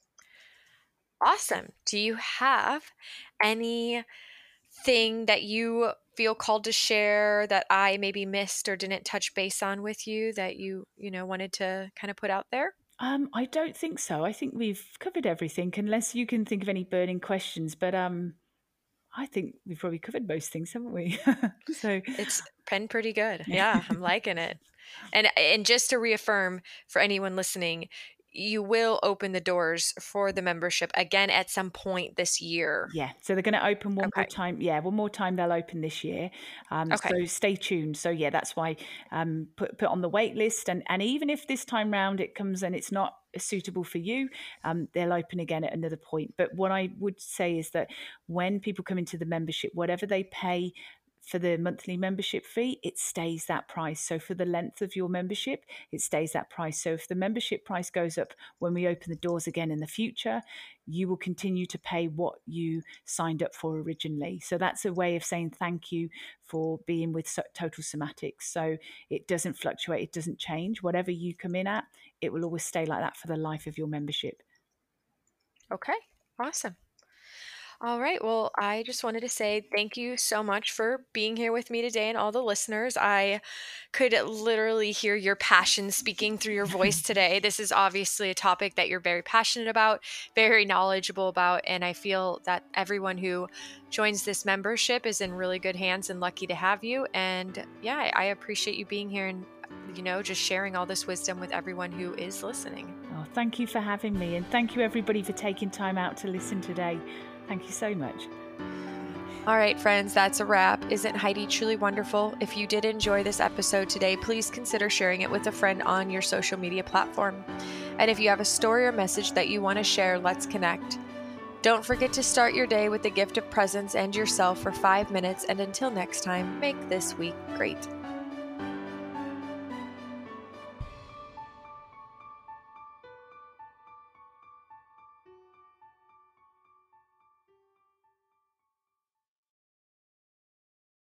Awesome. Do you have any thing that you feel called to share that I maybe missed or didn't touch base on with you that you, you know, wanted to kind of put out there? Um, I don't think so. I think we've covered everything, unless you can think of any burning questions. But um, I think we've probably covered most things, haven't we? So It's been pretty good. Yeah, I'm liking it. And and just to reaffirm for anyone listening, you will open the doors for the membership again at some point this year. Yeah, so they're going to open one more Okay. time. Yeah, one more time they'll open this year. Um, Okay. so stay tuned. So yeah, that's why um, put put on the wait list. And and even if this time round it comes and it's not suitable for you, um, they'll open again at another point. But what I would say is that when people come into the membership, whatever they pay for the monthly membership fee, it stays that price. So for the length of your membership, it stays that price. So if the membership price goes up when we open the doors again in the future, you will continue to pay what you signed up for originally. So that's a way of saying thank you for being with Total Somatics. So it doesn't fluctuate, it doesn't change. Whatever you come in at, it will always stay like that for the life of your membership. Okay. Awesome. All right. Well, I just wanted to say thank you so much for being here with me today and all the listeners. I could literally hear your passion speaking through your voice today. This is obviously a topic that you're very passionate about, very knowledgeable about, and I feel that everyone who joins this membership is in really good hands and lucky to have you. And yeah, I appreciate you being here and, you know, just sharing all this wisdom with everyone who is listening. Oh, thank you for having me, and thank you everybody for taking time out to listen today. Thank you so much. All right, friends, that's a wrap. Isn't Heidi truly wonderful? If you did enjoy this episode today, please consider sharing it with a friend on your social media platform. And if you have a story or message that you want to share, let's connect. Don't forget to start your day with the gift of presence and yourself for five minutes. And until next time, make this week great.